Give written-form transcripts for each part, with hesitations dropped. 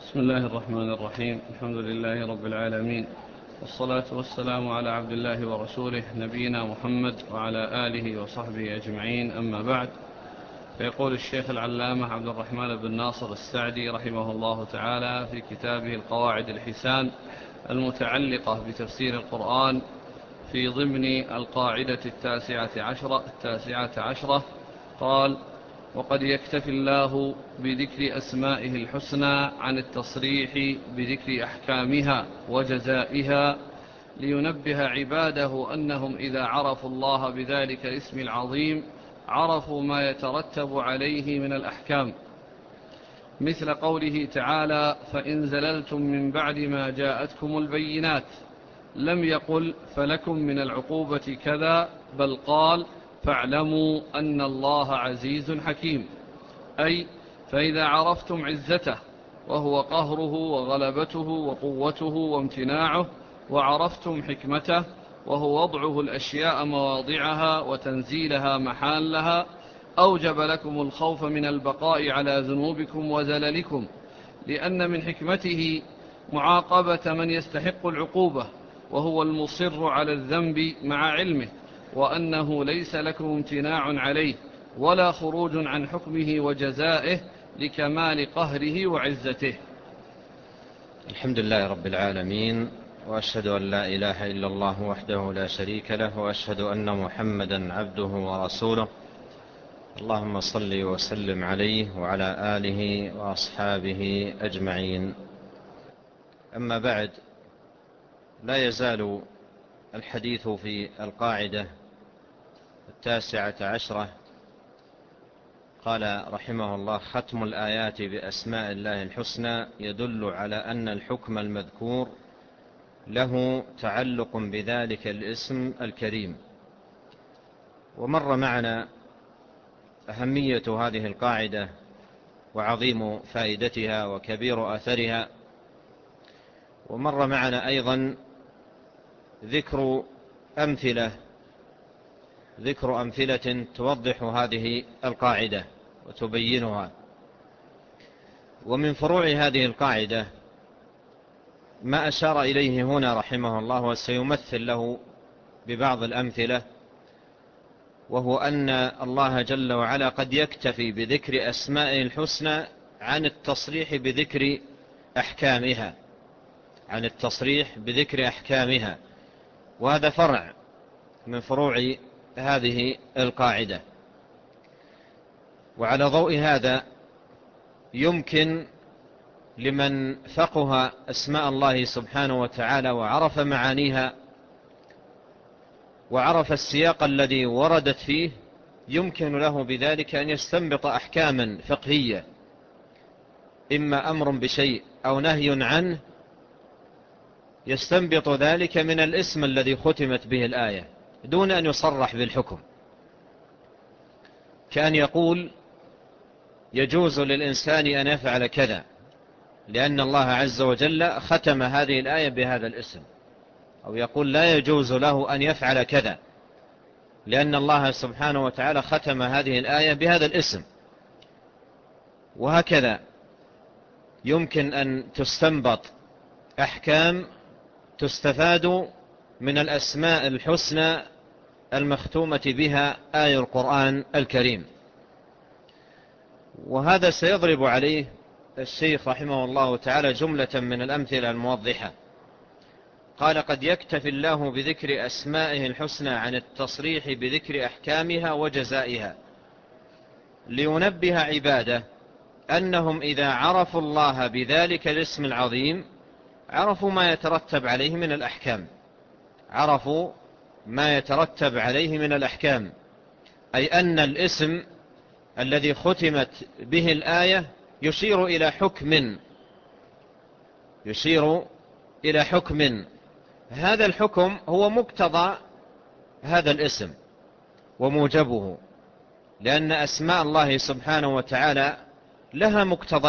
بسم الله الرحمن الرحيم. الحمد لله رب العالمين، والصلاة والسلام على عبد الله ورسوله نبينا محمد وعلى آله وصحبه أجمعين، أما بعد. فيقول الشيخ العلامة عبد الرحمن بن ناصر السعدي رحمه الله تعالى في كتابه القواعد الحسان المتعلقة بتفسير القرآن في ضمن القاعدة التاسعة عشرة، قال: وقد يكتفي الله بذكر أسمائه الحسنى عن التصريح بذكر أحكامها وجزائها، لينبه عباده أنهم إذا عرفوا الله بذلك الاسم العظيم عرفوا ما يترتب عليه من الأحكام، مثل قوله تعالى: فإن زللتم من بعد ما جاءتكم البينات، لم يقل فلكم من العقوبة كذا، بل قال: فاعلموا أن الله عزيز حكيم، أي فإذا عرفتم عزته وهو قهره وغلبته وقوته وامتناعه، وعرفتم حكمته وهو وضعه الأشياء مواضعها وتنزيلها محلها، أوجب لكم الخوف من البقاء على ذنوبكم وزللكم، لأن من حكمته معاقبة من يستحق العقوبة وهو المصر على الذنب مع علمه، وأنه ليس لكم امتناع عليه ولا خروج عن حكمه وجزائه لكمال قهره وعزته. الحمد لله رب العالمين، وأشهد أن لا إله إلا الله وحده لا شريك له، وأشهد أن محمدا عبده ورسوله. اللهم صل وسلم عليه وعلى آله وأصحابه أجمعين. أما بعد، لا يزال الحديث في القاعدة 19. قال رحمه الله: ختم الآيات بأسماء الله الحسنى يدل على أن الحكم المذكور له تعلق بذلك الاسم الكريم. ومر معنا أهمية هذه القاعدة وعظيم فائدتها وكبير أثرها، ومر معنا أيضا ذكر أمثلة توضح هذه القاعدة وتبينها. ومن فروع هذه القاعدة ما أشار إليه هنا رحمه الله، وسيمثل له ببعض الأمثلة، وهو أن الله جل وعلا قد يكتفي بذكر أسمائه الحسنى عن التصريح بذكر أحكامها، وهذا فرع من فروع هذه القاعدة. وعلى ضوء هذا يمكن لمن فقه أسماء الله سبحانه وتعالى وعرف معانيها وعرف السياق الذي وردت فيه، يمكن له بذلك أن يستنبط أحكاما فقهية، إما أمر بشيء أو نهي عنه، يستنبط ذلك من الاسم الذي ختمت به الآية دون أن يصرح بالحكم، كأن يقول: يجوز للإنسان أن يفعل كذا لأن الله عز وجل ختم هذه الآية بهذا الاسم، أو يقول: لا يجوز له أن يفعل كذا لأن الله سبحانه وتعالى ختم هذه الآية بهذا الاسم. وهكذا يمكن أن تستنبط أحكام تستفاد من الأسماء الحسنى المختومة بها آية القرآن الكريم. وهذا سيضرب عليه الشيخ رحمه الله تعالى جملة من الأمثلة الموضحة. قال: قد يكتفي الله بذكر أسمائه الحسنى عن التصريح بذكر أحكامها وجزائها، لينبه عباده أنهم إذا عرفوا الله بذلك الاسم العظيم عرفوا ما يترتب عليه من الأحكام، أي أن الاسم الذي ختمت به الآية يشير إلى حكم، هذا الحكم هو مقتضى هذا الاسم وموجبه، لأن أسماء الله سبحانه وتعالى لها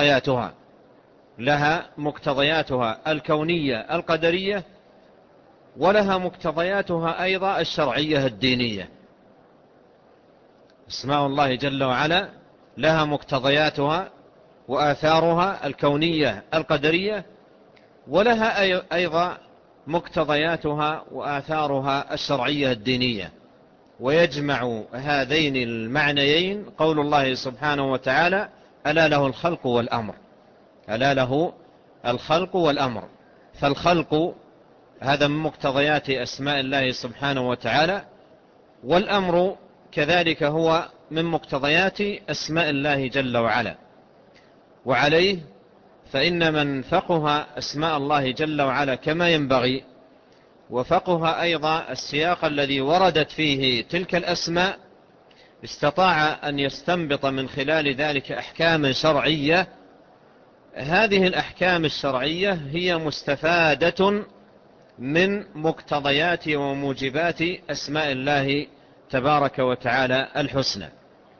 مقتضياتها الكونية القدرية، ولها مقتضياتها أيضا الشرعية الدينية. أسماء الله جل وعلا لها مقتضياتها وآثارها الكونية القدرية، ولها أيضا مقتضياتها وآثارها الشرعية الدينية. ويجمع هذين المعنيين قول الله سبحانه وتعالى: ألا له الخلق والأمر. ألا له الخلق والأمر. فالخلق هذا من مقتضيات أسماء الله سبحانه وتعالى، والأمر كذلك هو من مقتضيات أسماء الله جل وعلا. وعليه فإن من فقه أسماء الله جل وعلا كما ينبغي، وفقه أيضا السياق الذي وردت فيه تلك الأسماء، استطاع أن يستنبط من خلال ذلك أحكاما شرعية. هذه الأحكام الشرعية هي مستفادة من مقتضيات وموجبات أسماء الله تبارك وتعالى الحسنى.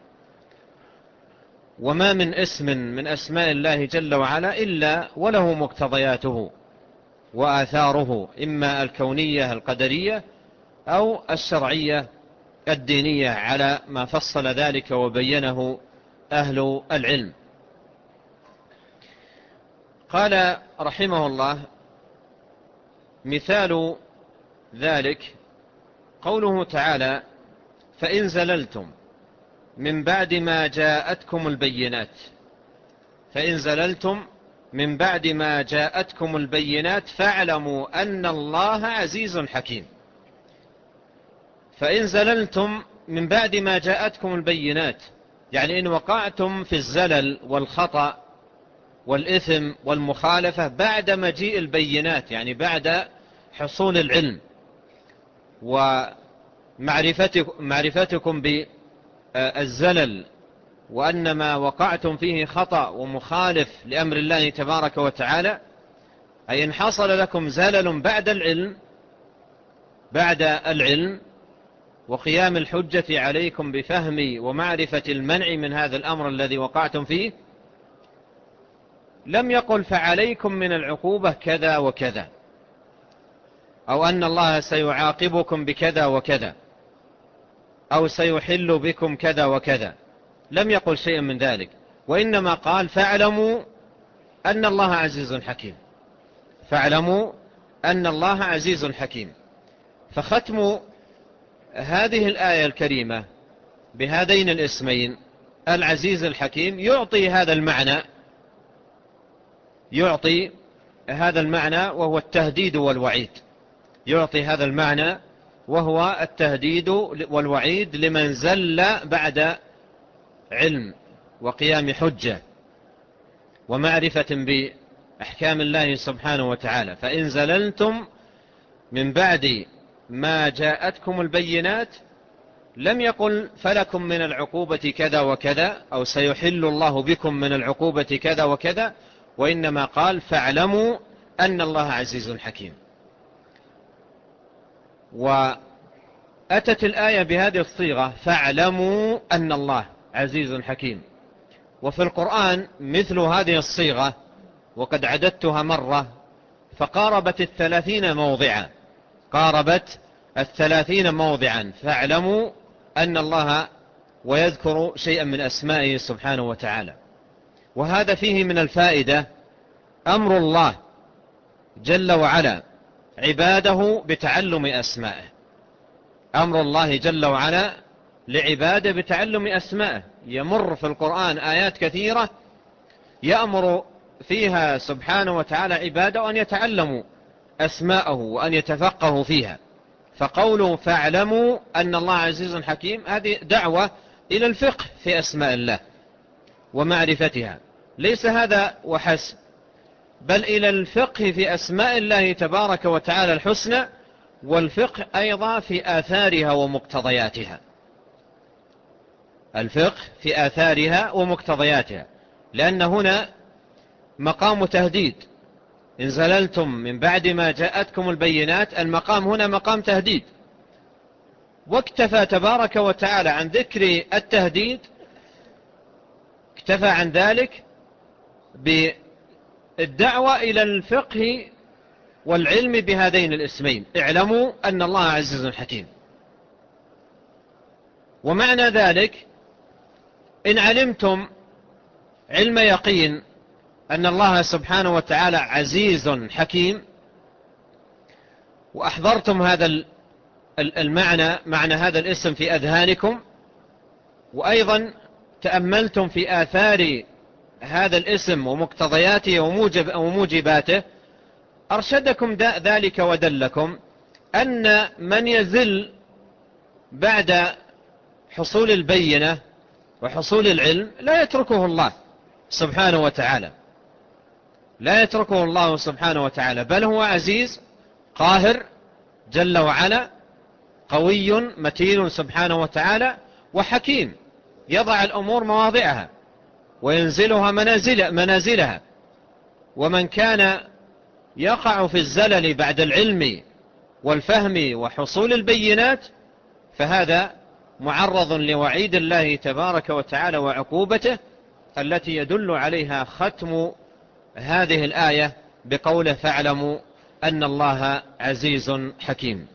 وما من اسم من أسماء الله جل وعلا إلا وله مقتضياته وآثاره، إما الكونية القدرية أو الشرعية الدينية، على ما فصل ذلك وبينه أهل العلم. قال رحمه الله: مثال ذلك قوله تعالى: فإن زللتم من بعد ما جاءتكم البينات. فإن زللتم من بعد ما جاءتكم البينات فاعلموا أن الله عزيز حكيم. فإن زللتم من بعد ما جاءتكم البينات، يعني إن وقعتم في الزلل والخطأ والإثم والمخالفة بعد مجيء البينات، يعني بعد حصول العلم ومعرفتكم بالزلل، وأن ما وقعتم فيه خطأ ومخالف لأمر الله تبارك وتعالى، أي إن حصل لكم زلل بعد العلم وقيام الحجة عليكم بفهم ومعرفة المنع من هذا الأمر الذي وقعتم فيه، لم يقل فعليكم من العقوبة كذا وكذا، أو أن الله سيعاقبكم بكذا وكذا، أو سيحل بكم كذا وكذا. لم يقل شيئا من ذلك، وإنما قال: فاعلموا أن الله عزيز حكيم. فاعلموا أن الله عزيز حكيم. فختم هذه الآية الكريمة بهذين الاسمين العزيز الحكيم يعطي هذا المعنى وهو التهديد والوعيد. يعطي هذا المعنى وهو التهديد والوعيد لمن زل بعد علم وقيام حجة ومعرفة بأحكام الله سبحانه وتعالى. فإن زللتم من بعد ما جاءتكم البينات، لم يقل فلكم من العقوبة كذا وكذا، أو سيحل الله بكم من العقوبة كذا وكذا، وإنما قال: فاعلموا أن الله عزيز حكيم. وأتت الآية بهذه الصيغة: فاعلموا أن الله عزيز حكيم. وفي القرآن مثل هذه الصيغة وقد عددتها مرة، فقاربت 30 موضعا. قاربت 30 موضعا. فاعلموا أن الله، ويذكر شيئا من أسمائه سبحانه وتعالى. وهذا فيه من الفائدة أمر الله جل وعلا عباده بتعلم أسمائه. أمر الله جل وعلا لعباده بتعلم أسمائه. يمر في القرآن آيات كثيرة يأمر فيها سبحانه وتعالى عباده أن يتعلموا أسماءه وأن يتفقهوا فيها. فقوله: فاعلموا أن الله عزيز حكيم، هذه دعوة إلى الفقه في أسماء الله ومعرفتها. ليس هذا وحسب، بل إلى الفقه في أسماء الله تبارك وتعالى الحسنى، والفقه أيضا في آثارها ومقتضياتها. الفقه في آثارها ومقتضياتها، لأن هنا مقام تهديد. إن زللتم من بعد ما جاءتكم البينات، المقام هنا مقام تهديد، واكتفى تبارك وتعالى عن ذكر التهديد، اكتفى عن ذلك بالدعوة إلى الفقه والعلم بهذين الاسمين: اعلموا أن الله عزيز حكيم. ومعنى ذلك: إن علمتم علم يقين أن الله سبحانه وتعالى عزيز حكيم، وأحضرتم هذا المعنى، معنى هذا الاسم في أذهانكم، وأيضا تأملتم في آثار هذا الاسم ومقتضياته وموجباته، أرشدكم ذلك ودلكم أن من يزل بعد حصول البينة وحصول العلم لا يتركه الله سبحانه وتعالى، لا يتركه الله سبحانه وتعالى، بل هو عزيز قاهر جل وعلا، قوي متين سبحانه وتعالى، وحكيم يضع الأمور مواضعها وينزلها منازلها. ومن كان يقع في الزلل بعد العلم والفهم وحصول البينات فهذا معرض لوعيد الله تبارك وتعالى وعقوبته، التي يدل عليها ختم هذه الآية بقوله فاعلموا أن الله عزيز حكيم.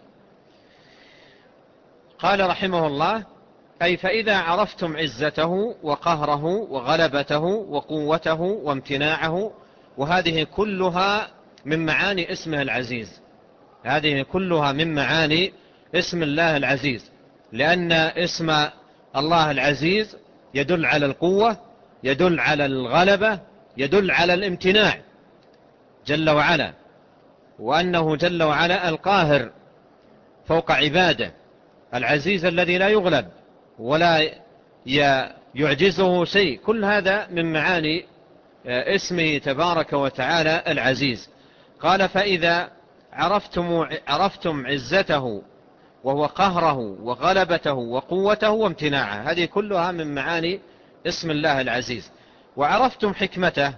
قال رحمه الله: أي فإذا عرفتم عزته وقهره وغلبته وقوته وامتناعه، وهذه كلها من معاني اسمه العزيز، هذه كلها من معاني اسم الله العزيز، لأن اسم الله العزيز يدل على القوة، يدل على الغلبة، يدل على الامتناع جل وعلا، وأنه جل وعلا القاهر فوق عباده، العزيز الذي لا يغلب ولا يعجزه شيء. كل هذا من معاني اسمه تبارك وتعالى العزيز. قال: فإذا عرفتم عزته وهو قهره وغلبته وقوته وامتناعه، هذه كلها من معاني اسم الله العزيز. وعرفتم حكمته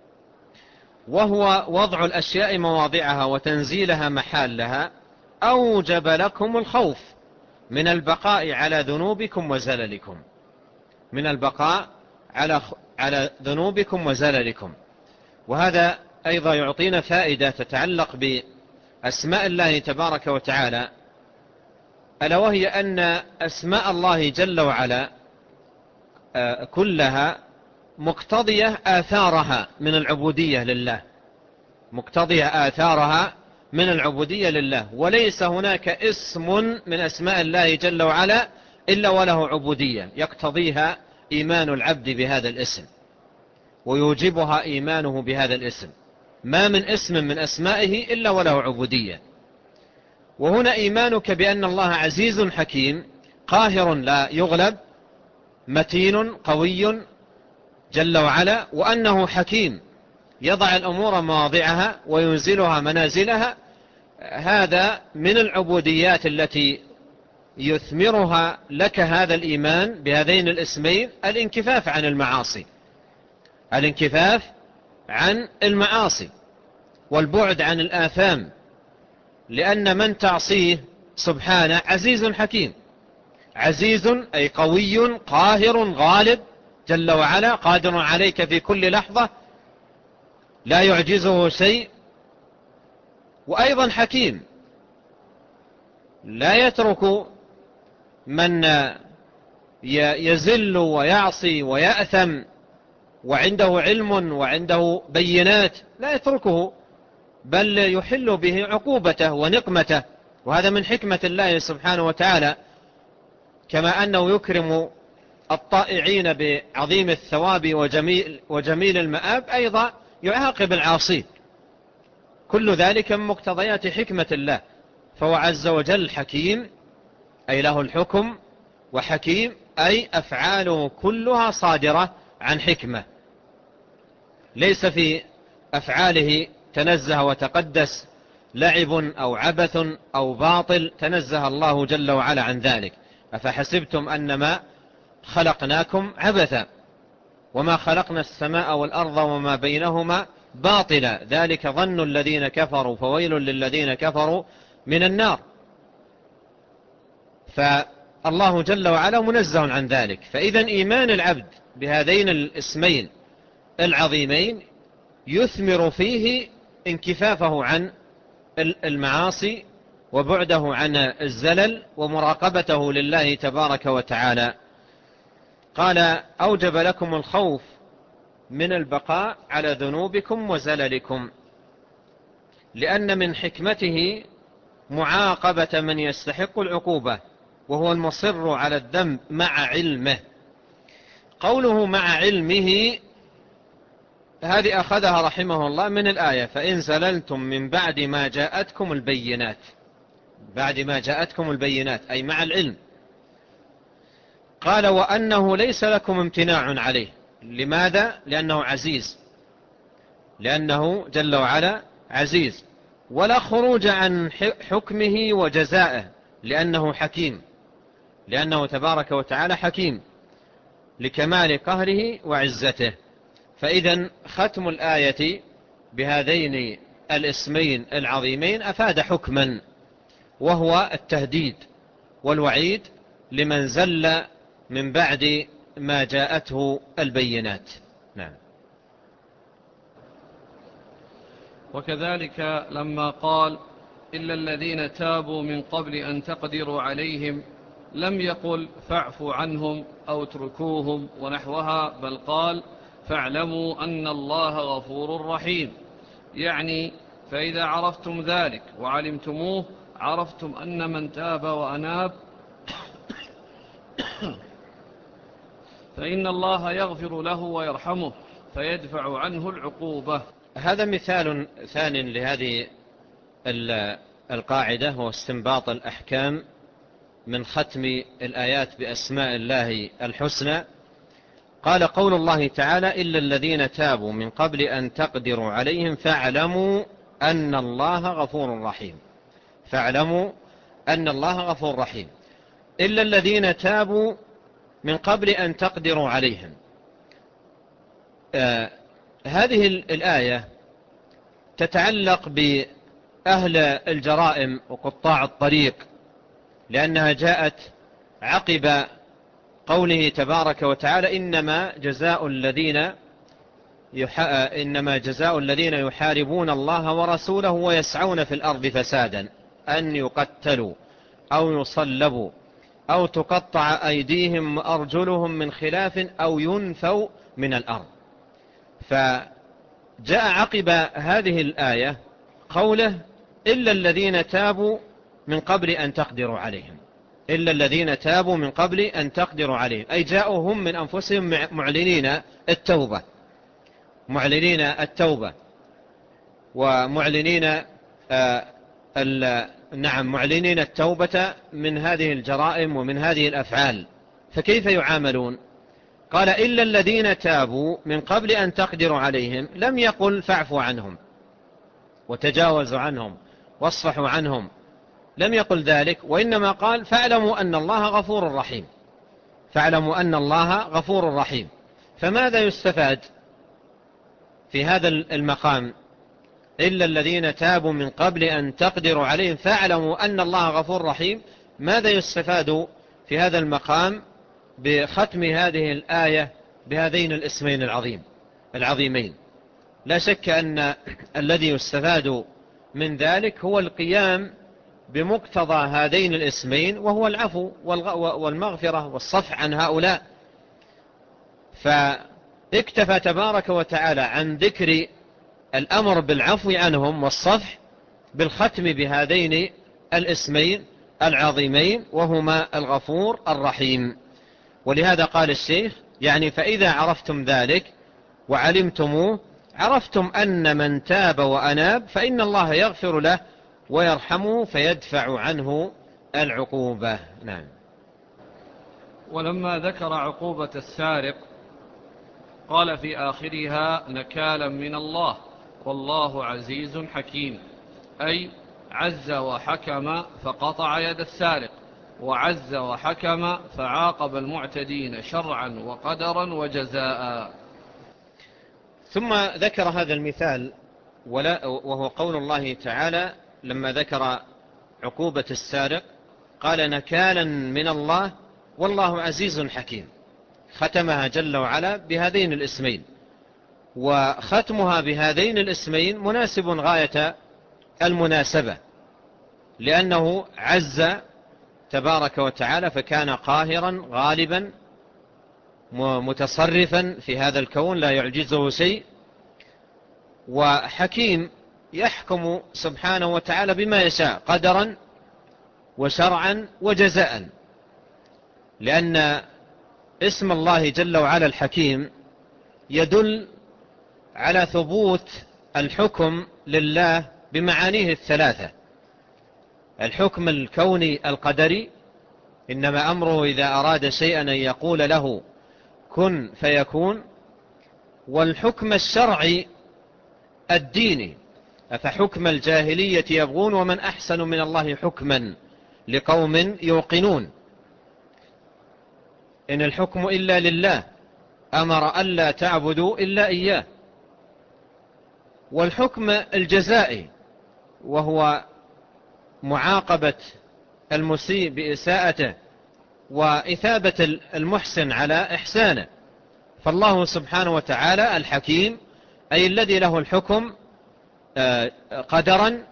وهو وضع الأشياء مواضعها وتنزيلها محلها، أوجب لكم الخوف من البقاء على ذنوبكم وزللكم، من البقاء على ذنوبكم وزللكم. وهذا أيضا يعطينا فائدة تتعلق بأسماء الله تبارك وتعالى، ألا وهي أن أسماء الله جل وعلا كلها مقتضية آثارها من العبودية لله، مقتضية آثارها من العبودية لله، وليس هناك اسم من أسماء الله جل وعلا إلا وله عبودية يقتضيها إيمان العبد بهذا الاسم ويوجبها إيمانه بهذا الاسم. ما من اسم من أسمائه إلا وله عبودية. وهنا إيمانك بأن الله عزيز حكيم قاهر لا يغلب متين قوي جل وعلا، وأنه حكيم يضع الأمور مواضعها وينزلها منازلها، هذا من العبوديات التي يثمرها لك هذا الإيمان بهذين الاسمين: الانكفاف عن المعاصي، الانكفاف عن المعاصي والبعد عن الآثام، لأن من تعصيه سبحانه عزيز حكيم. عزيز أي قوي قاهر غالب جل وعلا، قادر عليك في كل لحظة لا يعجزه شيء. وأيضا حكيم لا يترك من يزل ويعصي ويأثم وعنده علم وعنده بينات، لا يتركه، بل يحل به عقوبته ونقمته. وهذا من حكمة الله سبحانه وتعالى، كما أنه يكرم الطائعين بعظيم الثواب وجميل المآب، أيضا يعاقب العاصين. كل ذلك من مقتضيات حكمة الله. فهو عز وجل حكيم أي له الحكم، وحكيم أي أفعاله كلها صادرة عن حكمة، ليس في أفعاله تنزه وتقدس لعب أو عبث أو باطل، تنزه الله جل وعلا عن ذلك. أفحسبتم أنما خلقناكم عبثا وما خلقنا السماء والأرض وما بينهما باطلا، ذلك ظن الذين كفروا فويل للذين كفروا من النار. فالله جل وعلا منزه عن ذلك. فإذا إيمان العبد بهذين الاسمين العظيمين يثمر فيه انكفافه عن المعاصي وبعده عن الزلل ومراقبته لله تبارك وتعالى. قال: أوجب لكم الخوف من البقاء على ذنوبكم وزللكم، لأن من حكمته معاقبة من يستحق العقوبة وهو المصر على الذنب مع علمه. قوله مع علمه هذه أخذها رحمه الله من الآية: فإن زللتم من بعد ما جاءتكم البينات. بعد ما جاءتكم البينات أي مع العلم. قال: وأنه ليس لكم امتناع عليه. لماذا؟ لأنه عزيز، لأنه جل وعلا عزيز، ولا خروج عن حكمه وجزائه، لأنه حكيم، لأنه تبارك وتعالى حكيم لكمال قهره وعزته. فإذا ختم الآية بهذين الاسمين العظيمين أفاد حكما، وهو التهديد والوعيد لمن زل من بعد ما جاءته البينات. نعم. وكذلك لما قال: إلا الذين تابوا من قبل أن تقدروا عليهم، لم يقل فاعفوا عنهم أو اتركوهم ونحوها، بل قال: فاعلموا أن الله غفور رحيم. يعني فإذا عرفتم ذلك وعلمتموه، عرفتم أن من تاب وأناب فإن الله يغفر له ويرحمه فيدفع عنه العقوبة. هذا مثال ثاني لهذه القاعدة، هو استنباط الأحكام من ختم الآيات بأسماء الله الحسنى. قال: قول الله تعالى: إلا الذين تابوا من قبل أن تقدروا عليهم فاعلموا أن الله غفور رحيم. فاعلموا أن الله غفور رحيم. إلا الذين تابوا من قبل أن تقدروا عليهم. هذه الآية تتعلق بأهل الجرائم وقطاع الطريق، لأنها جاءت عقب قوله تبارك وتعالى: إنما جزاء الذين يحاربون الله ورسوله ويسعون في الأرض فسادا أن يقتلوا أو يصلبوا أو تقطع أيديهم وأرجلهم من خلاف أو ينفوا من الأرض. فجاء عقب هذه الآية قوله: إلا الذين تابوا من قبل أن تقدروا عليهم. إلا الذين تابوا من قبل أن تقدروا عليهم، أي جاءوا هم من أنفسهم معلنين التوبة، معلنين التوبة ومعلنين معلنين التوبة من هذه الجرائم ومن هذه الأفعال. فكيف يعاملون؟ قال: إلا الذين تابوا من قبل أن تقدروا عليهم. لم يقل فاعفوا عنهم وتجاوزوا عنهم واصفحوا عنهم، لم يقل ذلك، وإنما قال: فاعلموا أن الله غفور رحيم. فاعلموا أن الله غفور رحيم. فماذا يستفاد في هذا المقام؟ إلا الذين تابوا من قبل أن تقدروا عليهم فاعلموا أن الله غفور رحيم. ماذا يستفاد في هذا المقام بختم هذه الآية بهذين الاسمين العظيمين؟ لا شك أن الذي يستفاد من ذلك هو القيام بمقتضى هذين الاسمين، وهو العفو والمغفرة والصفح عن هؤلاء. فاكتفى تبارك وتعالى عن ذكر الأمر بالعفو عنهم والصفح بالختم بهذين الاسمين العظيمين، وهما الغفور الرحيم. ولهذا قال الشيخ: يعني فإذا عرفتم ذلك وعلمتموه، عرفتم أن من تاب وأناب فإن الله يغفر له ويرحمه فيدفع عنه العقوبة. نعم. ولما ذكر عقوبة السارق قال في آخرها: نكالا من الله والله عزيز حكيم، أي عز وحكم فقطع يد السارق، وعز وحكم فعاقب المعتدين شرعا وقدرا وجزاء. ثم ذكر هذا المثال وهو قول الله تعالى لما ذكر عقوبة السارق قال: نكالا من الله والله عزيز حكيم. ختمها جل وعلا بهذين الاسمين، وختمها بهذين الاسمين مناسب غاية المناسبة، لأنه عز تبارك وتعالى فكان قاهرا غالبا متصرفا في هذا الكون لا يعجزه شيء، وحكيم يحكم سبحانه وتعالى بما يشاء قدرا وشرعا وجزاء، لأن اسم الله جل وعلا الحكيم يدل على ثبوت الحكم لله بمعانيه الثلاثة: الحكم الكوني القدري، إنما أمره إذا أراد شيئا أن يقول له كن فيكون، والحكم الشرعي الديني: أفحكم الجاهلية يبغون ومن أحسن من الله حكما لقوم يوقنون. إن الحكم إلا لله، أمر ألا تعبدوا إلا إياه. والحكم الجزائي وهو معاقبة المسيء بإساءته وإثابة المحسن على إحسانه. فالله سبحانه وتعالى الحكيم أي الذي له الحكم قدرا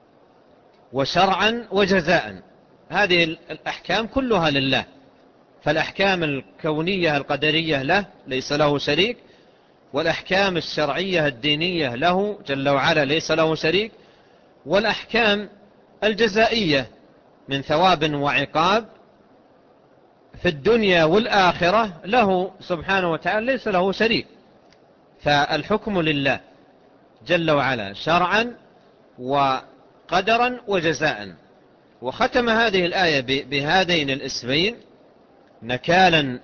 وشرعا وجزاء. هذه الأحكام كلها لله، فالأحكام الكونية القدرية له ليس له شريك، والأحكام الشرعية الدينية له جل وعلا ليس له شريك، والأحكام الجزائية من ثواب وعقاب في الدنيا والآخرة له سبحانه وتعالى ليس له شريك. فالحكم لله جل وعلا شرعا وقدرا وجزاء. وختم هذه الآية بهذين الاسمين: نكالا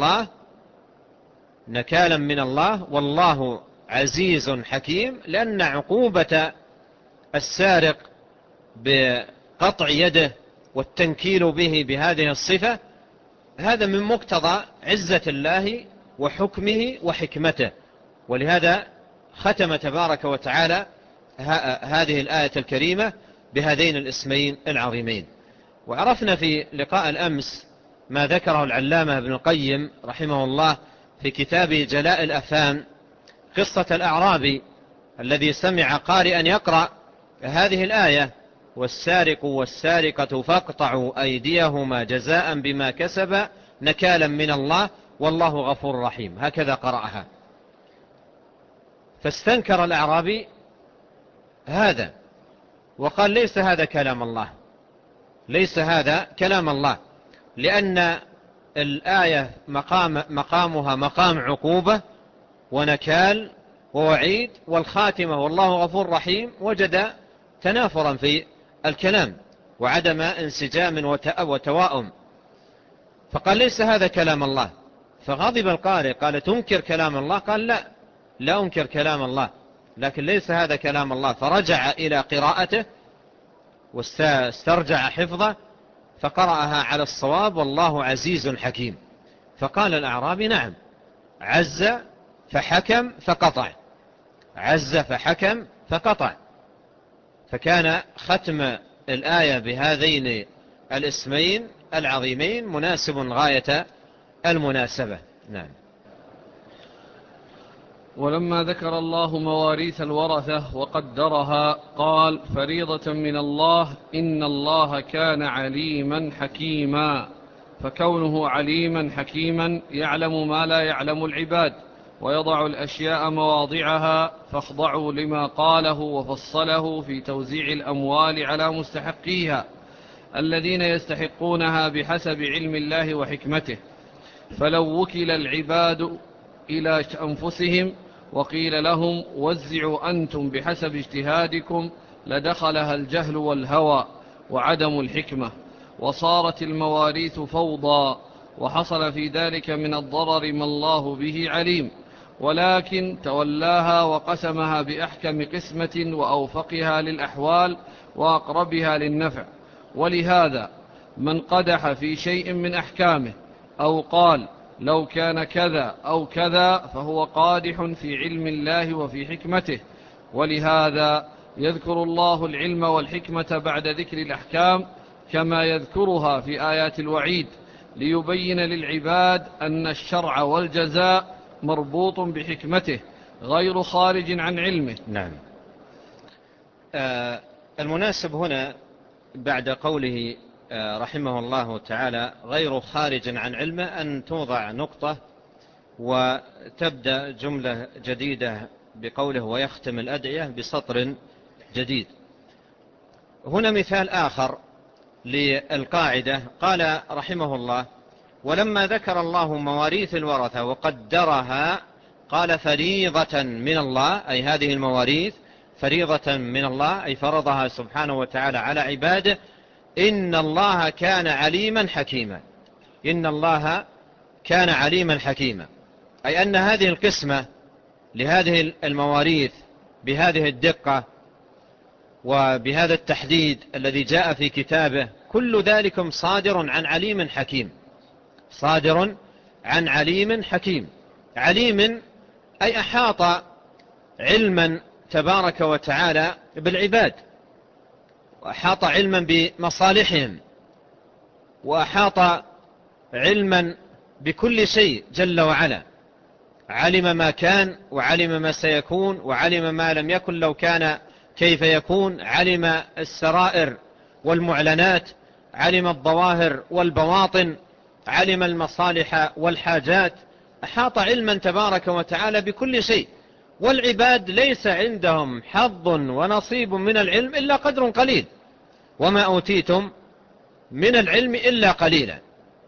من الله والله عزيز حكيم، لأن عقوبة السارق بقطع يده والتنكيل به بهذه الصفة هذا من مقتضى عزة الله وحكمه وحكمته. ولهذا ختم تبارك وتعالى هذه الآية الكريمة بهذين الاسمين العظيمين. وعرفنا في لقاء الأمس ما ذكره العلامة ابن القيم رحمه الله في كتابه جلاء الأفهام، قصة الأعرابي الذي سمع قارئا يقرأ هذه الآية: والسارق والسارقة فاقطعوا أيديهما جزاء بما كسب نكالا من الله والله غفور رحيم. هكذا قرأها، فاستنكر الأعرابي هذا وقال: ليس هذا كلام الله، ليس هذا كلام الله، لأن الآية مقامها مقام عقوبة ونكال ووعيد، والخاتمة والله غفور رحيم وجد تنافرا في الكلام وعدم انسجام وتواؤم، فقال: ليس هذا كلام الله. فغضب القارئ، قال: تنكر كلام الله؟ قال: لا أنكر كلام الله، لكن ليس هذا كلام الله. فرجع إلى قراءته واسترجع حفظه فقرأها على الصواب: والله عزيز حكيم. فقال الأعرابي: نعم، عز فحكم فقطع، عز فحكم فقطع. فكان ختم الآية بهذين الاسمين العظيمين مناسب غاية المناسبة. نعم. ولما ذكر الله مواريث الورثة وقدرها قال: فريضة من الله إن الله كان عليما حكيما. فكونه عليما حكيما يعلم ما لا يعلم العباد، ويضع الأشياء مواضعها، فاخضعوا لما قاله وفصله في توزيع الأموال على مستحقيها الذين يستحقونها بحسب علم الله وحكمته. فلو وكل العباد إلى أنفسهم وقيل لهم وزعوا أنتم بحسب اجتهادكم لدخلها الجهل والهوى وعدم الحكمة، وصارت المواريث فوضى، وحصل في ذلك من الضرر ما الله به عليم، ولكن تولاها وقسمها بأحكم قسمة وأوفقها للأحوال وأقربها للنفع. ولهذا من قدح في شيء من أحكامه أو قال لو كان كذا أو كذا فهو قادح في علم الله وفي حكمته. ولهذا يذكر الله العلم والحكمة بعد ذكر الأحكام كما يذكرها في آيات الوعيد، ليبين للعباد أن الشرع والجزاء مربوط بحكمته غير خارج عن علمه. نعم. المناسب هنا بعد قوله رحمه الله تعالى غير خارج عن علمه أن توضع نقطة وتبدأ جملة جديدة بقوله ويختم الأدعية بسطر جديد. هنا مثال آخر للقاعدة، قال رحمه الله: ولما ذكر الله مواريث الورثة وقدرها قال فريضة من الله، أي هذه المواريث فريضة من الله، أي فرضها سبحانه وتعالى على عباده. إن الله كان عليما حكيما. إن الله كان عليما حكيما، أي أن هذه القسمة لهذه المواريث بهذه الدقة وبهذا التحديد الذي جاء في كتابه، كل ذلك صادر عن عليم حكيم. صادر عن عليم حكيم. عليم أي أحاط علما تبارك وتعالى بالعباد، وأحاط علما بمصالحهم، وأحاط علما بكل شيء جل وعلا. علم ما كان وعلم ما سيكون وعلم ما لم يكن لو كان كيف يكون. علم السرائر والمعلنات، علم الظواهر والبواطن، علم المصالح والحاجات. أحاط علما تبارك وتعالى بكل شيء، والعباد ليس عندهم حظ ونصيب من العلم إلا قدر قليل، وما أوتيتم من العلم إلا قليلا.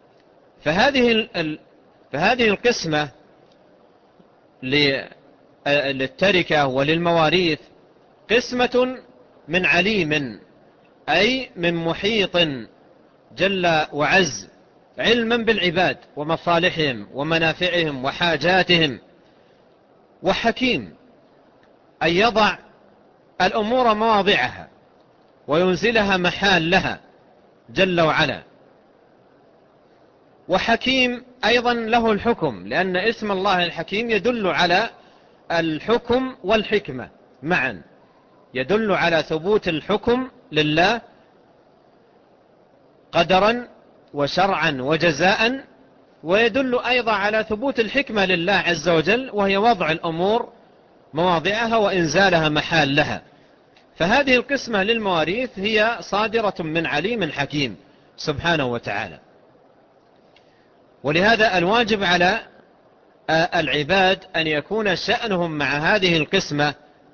فهذه القسمة للتركة وللمواريث قسمة من عليم، أي من محيط جل وعز علما بالعباد ومصالحهم ومنافعهم وحاجاتهم. وحكيم أن يضع الأمور مواضعها وينزلها محال لها جل وعلا. وحكيم أيضا له الحكم، لأن اسم الله الحكيم يدل على الحكم والحكمة معا، يدل على ثبوت الحكم لله قدرا وشرعا وجزاء، ويدل أيضا على ثبوت الحكمة لله عز وجل، وهي وضع الأمور مواضعها وإنزالها محال لها. فهذه القسمة للمواريث هي صادرة من عليم حكيم سبحانه وتعالى. ولهذا الواجب على العباد أن يكون شأنهم مع هذه القسمة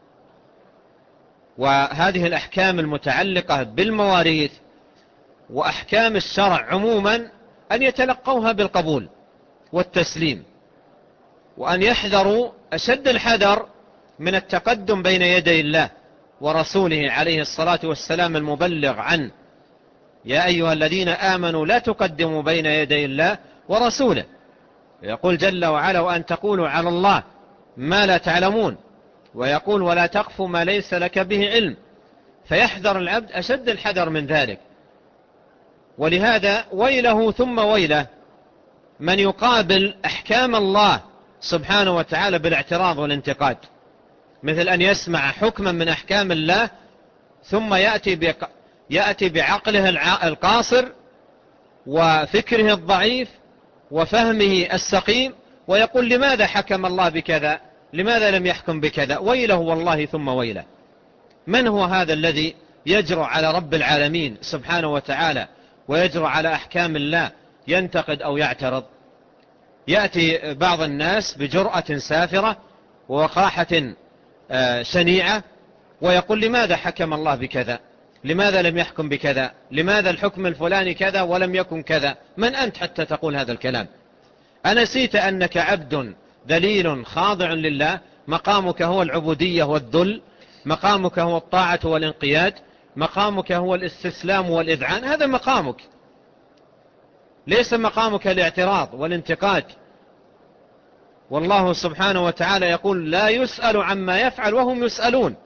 وهذه الأحكام المتعلقة بالمواريث وأحكام الشرع عموما أن يتلقوها بالقبول والتسليم، وأن يحذروا أشد الحذر من التقدم بين يدي الله ورسوله عليه الصلاة والسلام المبلغ عنه: يا أيها الذين آمنوا لا تقدموا بين يدي الله ورسوله. يقول جل وعلا: وأن تقولوا على الله ما لا تعلمون. ويقول: ولا تقف ما ليس لك به علم. فيحذر العبد أشد الحذر من ذلك. ولهذا ويله ثم ويله من يقابل أحكام الله سبحانه وتعالى بالاعتراض والانتقاد، مثل أن يسمع حكما من أحكام الله ثم يأتي بعقله القاصر وفكره الضعيف وفهمه السقيم ويقول: لماذا حكم الله بكذا؟ لماذا لم يحكم بكذا؟ ويله والله ثم ويله. من هو هذا الذي يجرؤ على رب العالمين سبحانه وتعالى ويجرؤ على أحكام الله ينتقد أو يعترض؟ يأتي بعض الناس بجرأة سافرة ووقاحة شنيعة ويقول: لماذا حكم الله بكذا؟ لماذا لم يحكم بكذا؟ لماذا الحكم الفلاني كذا ولم يكن كذا؟ من أنت حتى تقول هذا الكلام؟ أنسيت أنك عبد ذليل خاضع لله؟ مقامك هو العبودية والذل، مقامك هو الطاعة والانقياد، مقامك هو الاستسلام والإذعان. هذا مقامك، ليس مقامك الاعتراض والانتقاد. والله سبحانه وتعالى يقول: لا يسأل عما يفعل وهم يسألون.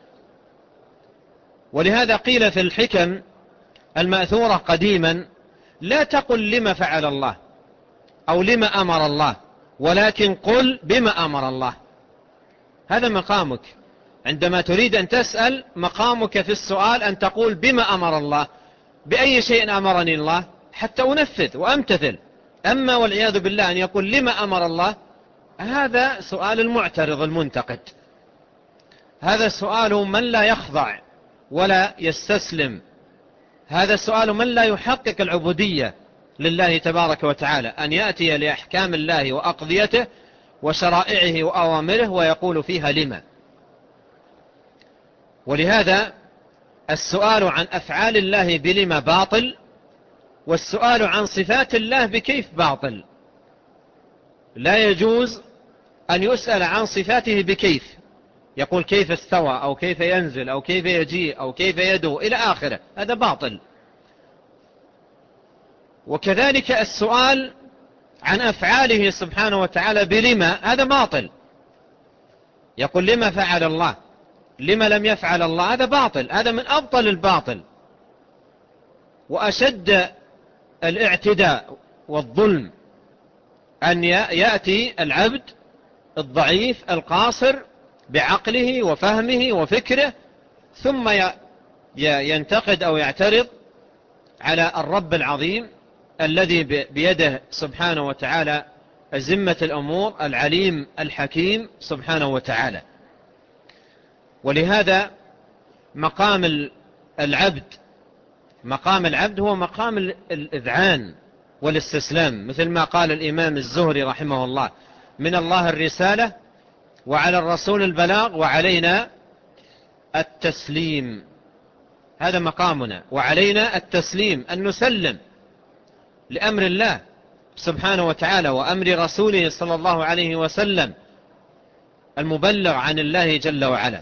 ولهذا قيل في الحكم المأثورة قديما: لا تقل لما فعل الله أو لما أمر الله، ولكن قل بما أمر الله. هذا مقامك عندما تريد أن تسأل. مقامك في السؤال أن تقول: بما أمر الله، بأي شيء أمرني الله حتى أنفذ وأمتثل. أما والعياذ بالله أن يقول لما أمر الله، هذا سؤال المعترض المنتقد، هذا سؤال من لا يخضع ولا يستسلم، هذا سؤال من لا يحقق العبودية لله تبارك وتعالى، أن يأتي لأحكام الله وأقضيته وشرائعه وأوامره ويقول فيها لما. ولهذا السؤال عن أفعال الله بلما باطل، والسؤال عن صفات الله بكيف باطل. لا يجوز أن يسأل عن صفاته بكيف، يقول كيف استوى أو كيف ينزل أو كيف يجيء أو كيف يدعو إلى آخره، هذا باطل. وكذلك السؤال عن أفعاله سبحانه وتعالى بلما، هذا باطل. يقول لما فعل الله، لما لم يفعل الله، هذا باطل، هذا من أبطل الباطل وأشد الاعتداء والظلم أن يأتي العبد الضعيف القاصر بعقله وفهمه وفكره ثم ينتقد أو يعترض على الرب العظيم الذي بيده سبحانه وتعالى أزمة الأمور، العليم الحكيم سبحانه وتعالى. ولهذا مقام العبد هو مقام الإذعان والاستسلام، مثل ما قال الإمام الزهري رحمه الله: من الله الرسالة وعلى الرسول البلاغ وعلينا التسليم. هذا مقامنا، وعلينا التسليم، أن نسلم لأمر الله سبحانه وتعالى وأمر رسوله صلى الله عليه وسلم المبلغ عن الله جل وعلا.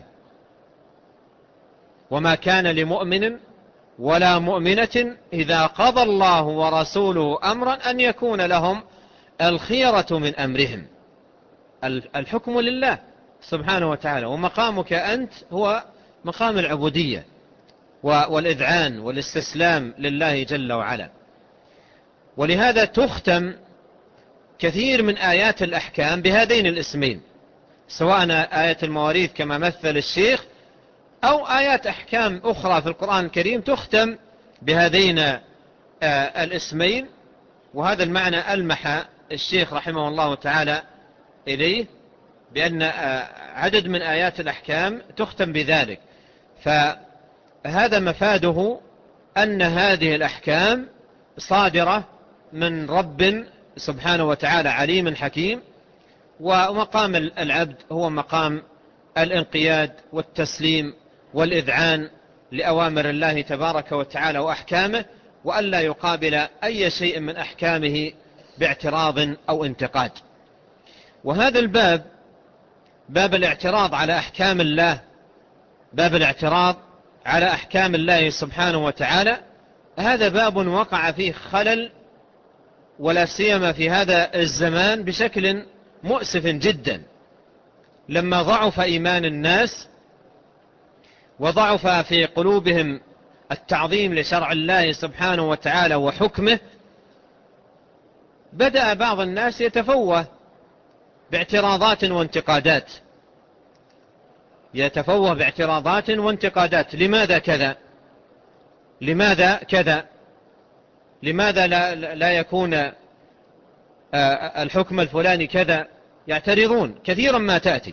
وما كان لمؤمن ولا مؤمنة إذا قضى الله ورسوله أمرا أن يكون لهم الخيرة من أمرهم. الحكم لله سبحانه وتعالى، ومقامك أنت هو مقام العبودية والإذعان والاستسلام لله جل وعلا. ولهذا تختم كثير من آيات الأحكام بهذين الاسمين، سواء آية المواريث كما مثل الشيخ أو آيات أحكام أخرى في القرآن الكريم تختم بهذين الاسمين. وهذا المعنى ألمح الشيخ رحمه الله تعالى إليه، بأن عدد من آيات الأحكام تختم بذلك. فهذا مفاده أن هذه الأحكام صادرة من رب سبحانه وتعالى عليم حكيم. ومقام العبد هو مقام الانقياد والتسليم والإذعان لأوامر الله تبارك وتعالى وأحكامه، وألا يقابل أي شيء من أحكامه باعتراض أو انتقاد. وهذا الباب، باب الاعتراض على أحكام الله، باب الاعتراض على أحكام الله سبحانه وتعالى، هذا باب وقع فيه خلل، ولا سيما في هذا الزمان بشكل مؤسف جدا، لما ضعف إيمان الناس وضعف في قلوبهم التعظيم لشرع الله سبحانه وتعالى وحكمه. بدأ بعض الناس يتفوه باعتراضات وانتقادات، يتفوه باعتراضات وانتقادات. لماذا كذا؟ لماذا كذا؟ لماذا لا يكون الحكم الفلاني كذا؟ يعترضون كثيرا ما تأتي.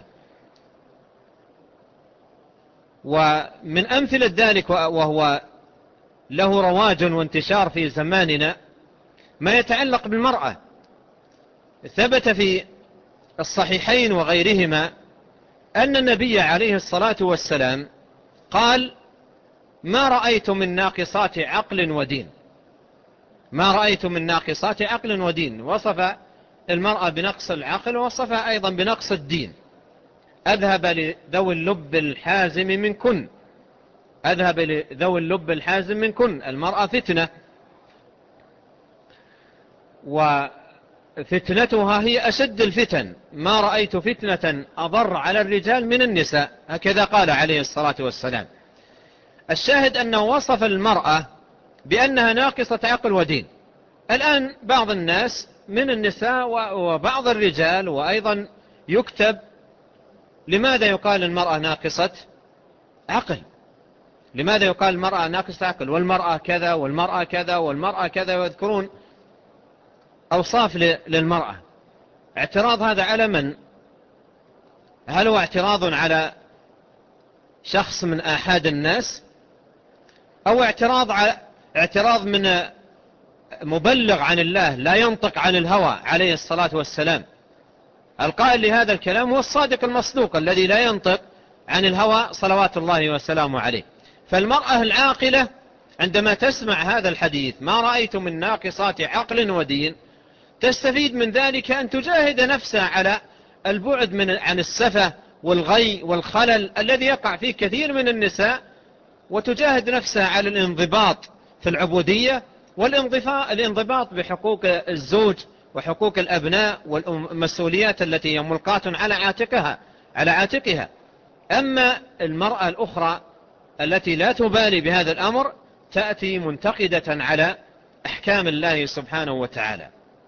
ومن أمثلة ذلك، وهو له رواج وانتشار في زماننا، ما يتعلق بالمرأة. ثبت في الصحيحين وغيرهما أن النبي عليه الصلاة والسلام قال: ما رأيت من ناقصات عقل ودين. ما رأيت من ناقصات عقل ودين. وصف المرأة بنقص العقل، ووصفها أيضا بنقص الدين. أذهب لذوي اللب الحازم منكن، أذهب لذوي اللب الحازم منكن. المرأة فتنة، وفتنتها هي أشد الفتن. ما رأيت فتنة أضر على الرجال من النساء، هكذا قال عليه الصلاة والسلام. الشاهد أنه وصف المرأة بأنها ناقصة عقل ودين. الآن بعض الناس من النساء وبعض الرجال وأيضا يكتب: لماذا يقال المرأة ناقصة عقل؟ لماذا يقال المرأة ناقصة عقل، والمرأة كذا والمرأة كذا والمرأة كذا، ويذكرون أوصاف للمرأة. اعتراض هذا على من؟ هل هو اعتراض على شخص من آحاد الناس، أو اعتراض من مبلغ عن الله لا ينطق عن الهوى عليه الصلاة والسلام؟ القائل لهذا الكلام هو الصادق المصدوق الذي لا ينطق عن الهوى صلوات الله وسلامه عليه. فالمرأة العاقلة عندما تسمع هذا الحديث ما رأيت من ناقصات عقل ودين تستفيد من ذلك أن تجاهد نفسها على البعد عن السفة والغي والخلل الذي يقع فيه كثير من النساء، وتجاهد نفسها على الانضباط في العبودية والانضباط بحقوق الزوج وحقوق الأبناء والمسؤوليات التي هي ملقاة على عاتقها. أما المرأة الأخرى التي لا تبالي بهذا الأمر تأتي منتقدة على أحكام الله سبحانه وتعالى.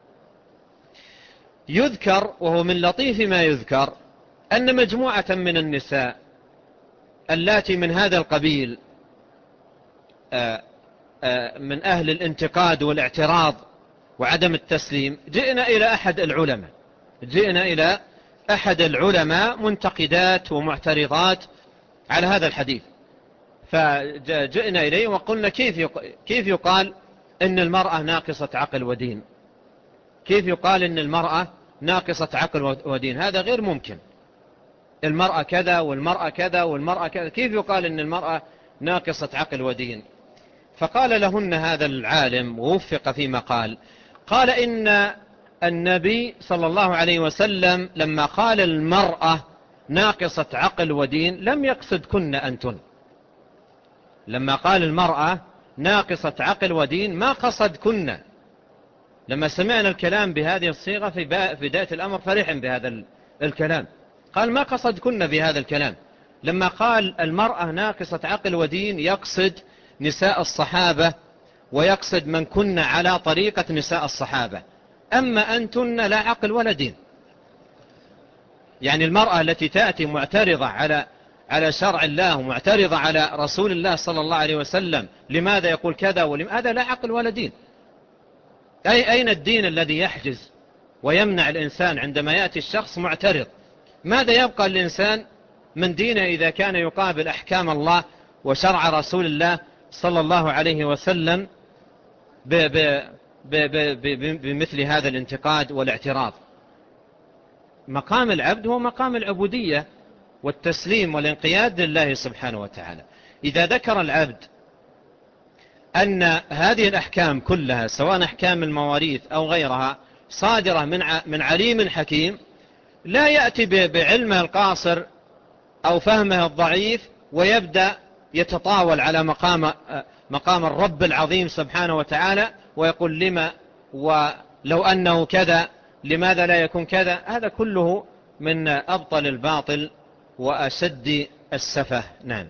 يذكر وهو من لطيف ما يذكر أن مجموعة من النساء اللاتي من هذا القبيل من أهل الانتقاد والاعتراض وعدم التسليم جئنا إلى أحد العلماء منتقدات ومعترضات على هذا الحديث، فجئنا إليه وقلنا كيف يقال إن المرأة ناقصة عقل ودين؟ كيف يقال إن المرأة ناقصة عقل ودين؟ هذا غير ممكن. المرأة كذا والمرأة كذا والمرأة كذا، كيف يقال إن المرأة ناقصة عقل ودين؟ فقال لهن هذا العالم ووفق فيما قال إن النبي صلى الله عليه وسلم لما قال المرأة ناقصة عقل ودين لم يقصد كن أنتن. لما قال المرأة ناقصة عقل ودين ما قصد كن. لما سمعنا الكلام بهذه الصيغة في بداية الأمر فرحا بهذا الكلام، قال ما قصد كن بهذا الكلام. لما قال المرأة ناقصة عقل ودين يقصد نساء الصحابة ويقصد من كن على طريقة نساء الصحابة. أما أنتن لا عقل ولا دين. يعني المرأة التي تأتي معترضة على شرع الله ومعترضة على رسول الله صلى الله عليه وسلم لماذا يقول كذا هذا لا عقل ولا دين. أين الدين الذي يحجز ويمنع الإنسان عندما يأتي الشخص معترض؟ ماذا يبقى الإنسان من دينه إذا كان يقابل أحكام الله وشرع رسول الله صلى الله عليه وسلم بمثل هذا الانتقاد والاعتراض؟ مقام العبد هو مقام العبودية والتسليم والانقياد لله سبحانه وتعالى. إذا ذكر العبد أن هذه الأحكام كلها سواء أحكام المواريث أو غيرها صادرة من عليم حكيم، لا يأتي بعلمه القاصر أو فهمه الضعيف ويبدأ يتطاول على مقام الرب العظيم سبحانه وتعالى ويقول لما ولو أنه كذا لماذا لا يكون كذا. هذا كله من أبطل الباطل وأشد السفه. نعم.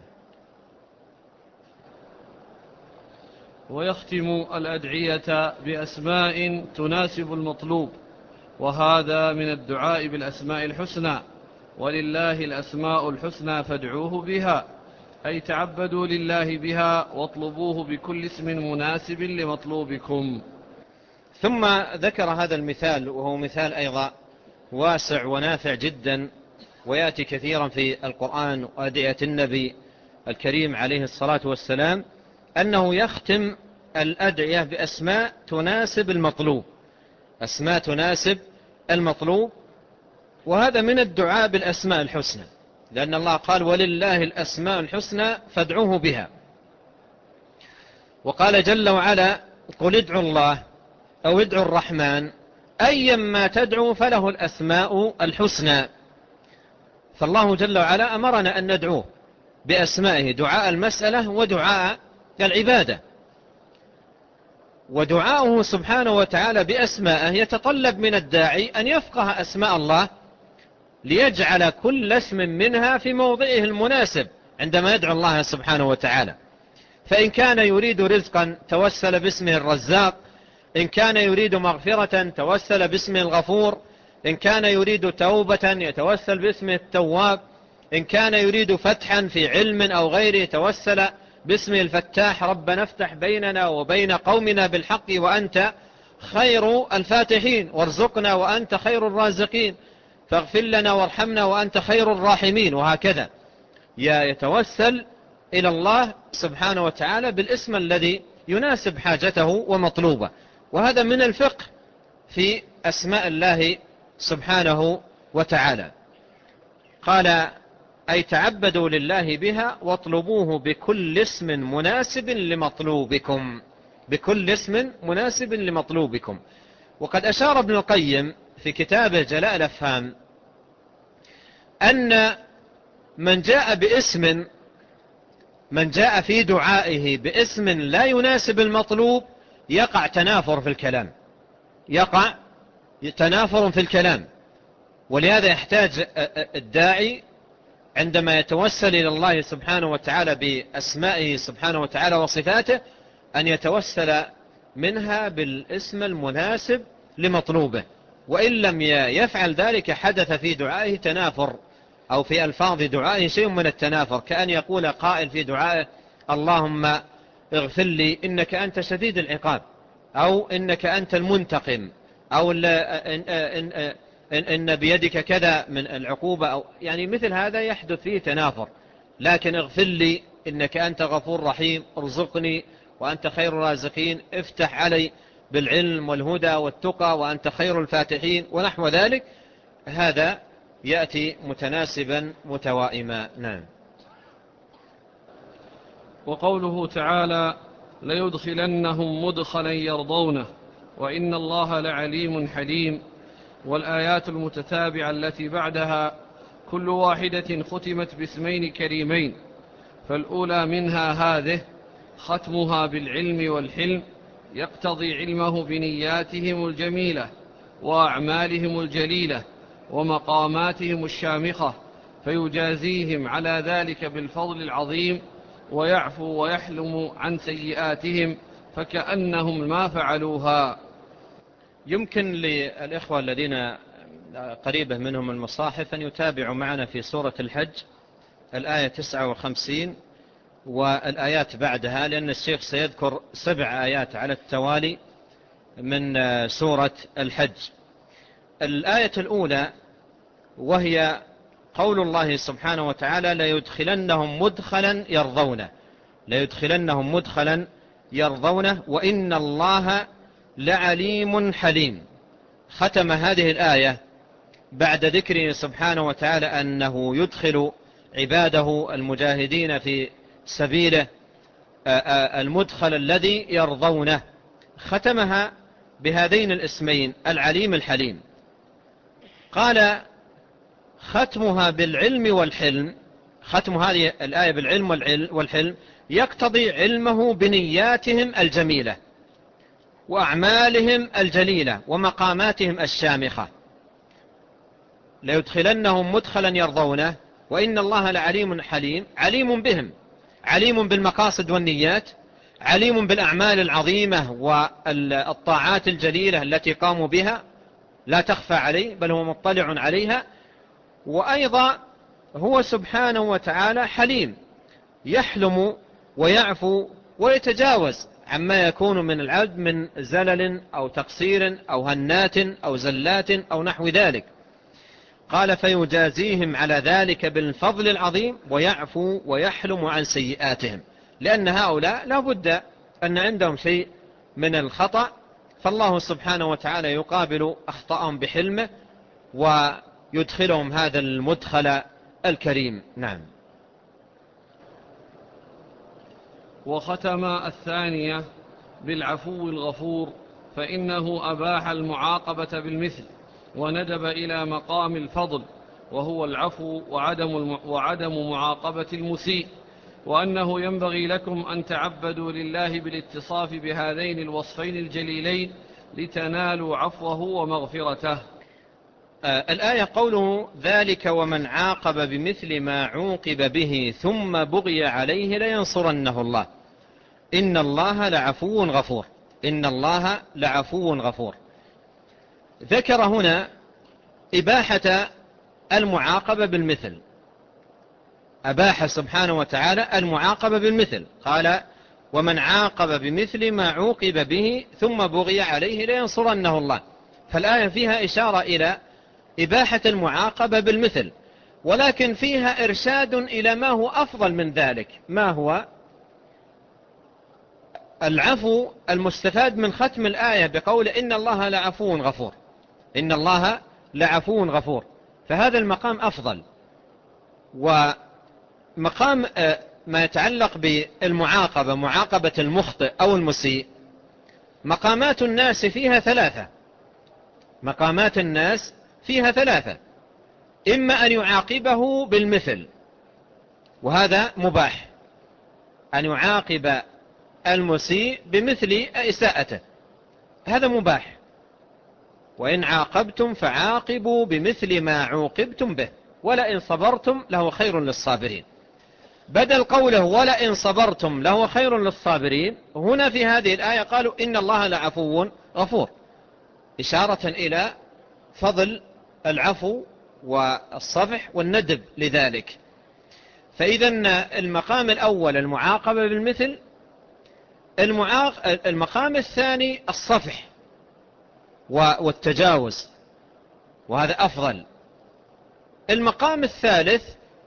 ويختم الأدعية بأسماء تناسب المطلوب، وهذا من الدعاء بالأسماء الحسنى. ولله الأسماء الحسنى فادعوه بها، أي تعبدوا لله بها واطلبوه بكل اسم مناسب لمطلوبكم. ثم ذكر هذا المثال وهو مثال أيضا واسع ونافع جدا ويأتي كثيرا في القرآن وأدعية النبي الكريم عليه الصلاة والسلام، أنه يختم الأدعية بأسماء تناسب المطلوب، أسماء تناسب المطلوب. وهذا من الدعاء بالأسماء الحسنى، لأن الله قال ولله الأسماء الحسنى فادعوه بها. وقال جل وعلا قل ادعوا الله أو ادعوا الرحمن أيما تدعوا فله الأسماء الحسنى. فالله جل وعلا أمرنا أن ندعوه بأسمائه دعاء المسألة ودعاء العبادة. ودعاؤه سبحانه وتعالى بأسمائه يتطلب من الداعي أن يفقه أسماء الله ليجعل كل اسم منها في موضعه المناسب عندما يدعو الله سبحانه وتعالى. فإن كان يريد رزقا توسل باسمه الرزاق، إن كان يريد مغفرة توسل باسمه الغفور، إن كان يريد توبة يتوسل باسمه التواب، إن كان يريد فتحا في علم أو غيره توسل باسمه الفتاح. ربنا افتح بيننا وبين قومنا بالحق وأنت خير الفاتحين، وارزقنا وأنت خير الرازقين، فاغفر لنا وارحمنا وأنت خير الراحمين. وهكذا يتوسل إلى الله سبحانه وتعالى بالاسم الذي يناسب حاجته ومطلوبه. وهذا من الفقه في أسماء الله سبحانه وتعالى. قال أي تعبدوا لله بها واطلبوه بكل اسم مناسب لمطلوبكم، بكل اسم مناسب لمطلوبكم. وقد أشار ابن القيم في كتابه جلاء الأفهام أن من جاء في دعائه باسم لا يناسب المطلوب يقع تنافر في الكلام. ولهذا يحتاج الداعي عندما يتوسل إلى الله سبحانه وتعالى بأسمائه سبحانه وتعالى وصفاته أن يتوسل منها بالاسم المناسب لمطلوبه، وإن لم يفعل ذلك حدث في دعائه تنافر، أو في ألفاظ دعائه شيء من التنافر، كأن يقول قائل في دعائه اللهم اغفر لي إنك أنت شديد العقاب، أو إنك أنت المنتقم، أو إن بيدك كذا من العقوبة، أو يعني مثل هذا يحدث فيه تنافر. لكن اغفر لي إنك أنت غفور رحيم، ارزقني وأنت خير الرازقين، افتح علي بالعلم والهدى والتقى وأنت خير الفاتحين، ونحو ذلك، هذا يأتي متناسبا متوائما. نعم. وقوله تعالى ليدخلنهم مدخلا يرضونه وإن الله لعليم حليم، والآيات المتتابعة التي بعدها كل واحدة ختمت باسمين كريمين، فالأولى منها هذه ختمها بالعلم والحلم يقتضي علمه بنياتهم الجميلة وأعمالهم الجليلة ومقاماتهم الشامخة، فيجازيهم على ذلك بالفضل العظيم ويعفو ويحلم عن سيئاتهم فكأنهم ما فعلوها. يمكن للإخوة الذين قريبة منهم المصاحف أن يتابعوا معنا في سورة الحج الآية 59 والآيات بعدها، لأن الشيخ سيذكر 7 آيات على التوالي من سورة الحج. الآية الأولى وهي قول الله سبحانه وتعالى ليدخلنهم مدخلا يرضونه وإن الله لعليم حليم. ختم هذه الآية بعد ذكره سبحانه وتعالى أنه يدخل عباده المجاهدين في سبيله المدخل الذي يرضونه، ختمها بهذين الاسمين العليم الحليم. قال ختمها بالعلم والحلم، ختم هذه الآية بالعلم والحلم يقتضي علمه بنياتهم الجميلة وأعمالهم الجليلة ومقاماتهم الشامخة. ليدخلنهم مدخلا يرضونه وإن الله لعليم حليم، عليم بهم، عليم بالمقاصد والنيات، عليم بالأعمال العظيمة والطاعات الجليلة التي قاموا بها لا تخفى عليه بل هو مطلع عليها. وأيضا هو سبحانه وتعالى حليم، يحلم ويعفو ويتجاوز عما يكون من العبد من زلل أو تقصير أو هنات أو زلات أو نحو ذلك. قال فيجازيهم على ذلك بالفضل العظيم ويعفو ويحلم عن سيئاتهم، لأن هؤلاء لا بد أن عندهم شيء من الخطأ، فالله سبحانه وتعالى يقابل أخطأهم بحلمه ويدخلهم هذا المدخل الكريم. نعم. وختم الثانية بالعفو الغفور، فإنه أباح المعاقبة بالمثل وندب إلى مقام الفضل وهو العفو وعدم معاقبة المسيء، وأنه ينبغي لكم أن تعبدوا لله بالاتصاف بهذين الوصفين الجليلين لتنالوا عفوه ومغفرته. الآية قوله ذلك ومن عاقب بمثل ما عوقب به ثم بغي عليه لينصرنه الله إن الله لعفو غفور. إن الله لعفو غفور. ذكر هنا إباحة المعاقبة بالمثل، أباح سبحانه وتعالى المعاقبة بالمثل، قال ومن عاقب بمثل ما عوقب به ثم بغي عليه لينصرنه الله. فالآية فيها إشارة إلى إباحة المعاقبة بالمثل، ولكن فيها إرشاد إلى ما هو أفضل من ذلك. ما هو العفو المستفاد من ختم الآية بقول إن الله لعفو غفور؟ إن الله لعفو غفور. فهذا المقام أفضل. ومقام ما يتعلق بالمعاقبة، معاقبة المخطئ أو المسيء، مقامات الناس فيها ثلاثة. مقامات الناس فيها ثلاثة: إما أن يعاقبه بالمثل، وهذا مباح، أن يعاقب المسيء بمثل إساءته، هذا مباح. وإن عاقبتم فعاقبوا بمثل ما عوقبتم به ولئن صبرتم لهو خير للصابرين. بدل قوله ولئن صبرتم لهو خير للصابرين، هنا في هذه الآية قالوا إن الله لعفو غفور، إشارة إلى فضل العفو والصفح والندب لذلك. فإذا المقام الأول المعاقبة بالمثل، المقام الثاني الصفح والتجاوز، وهذا أفضل. المقام الثالث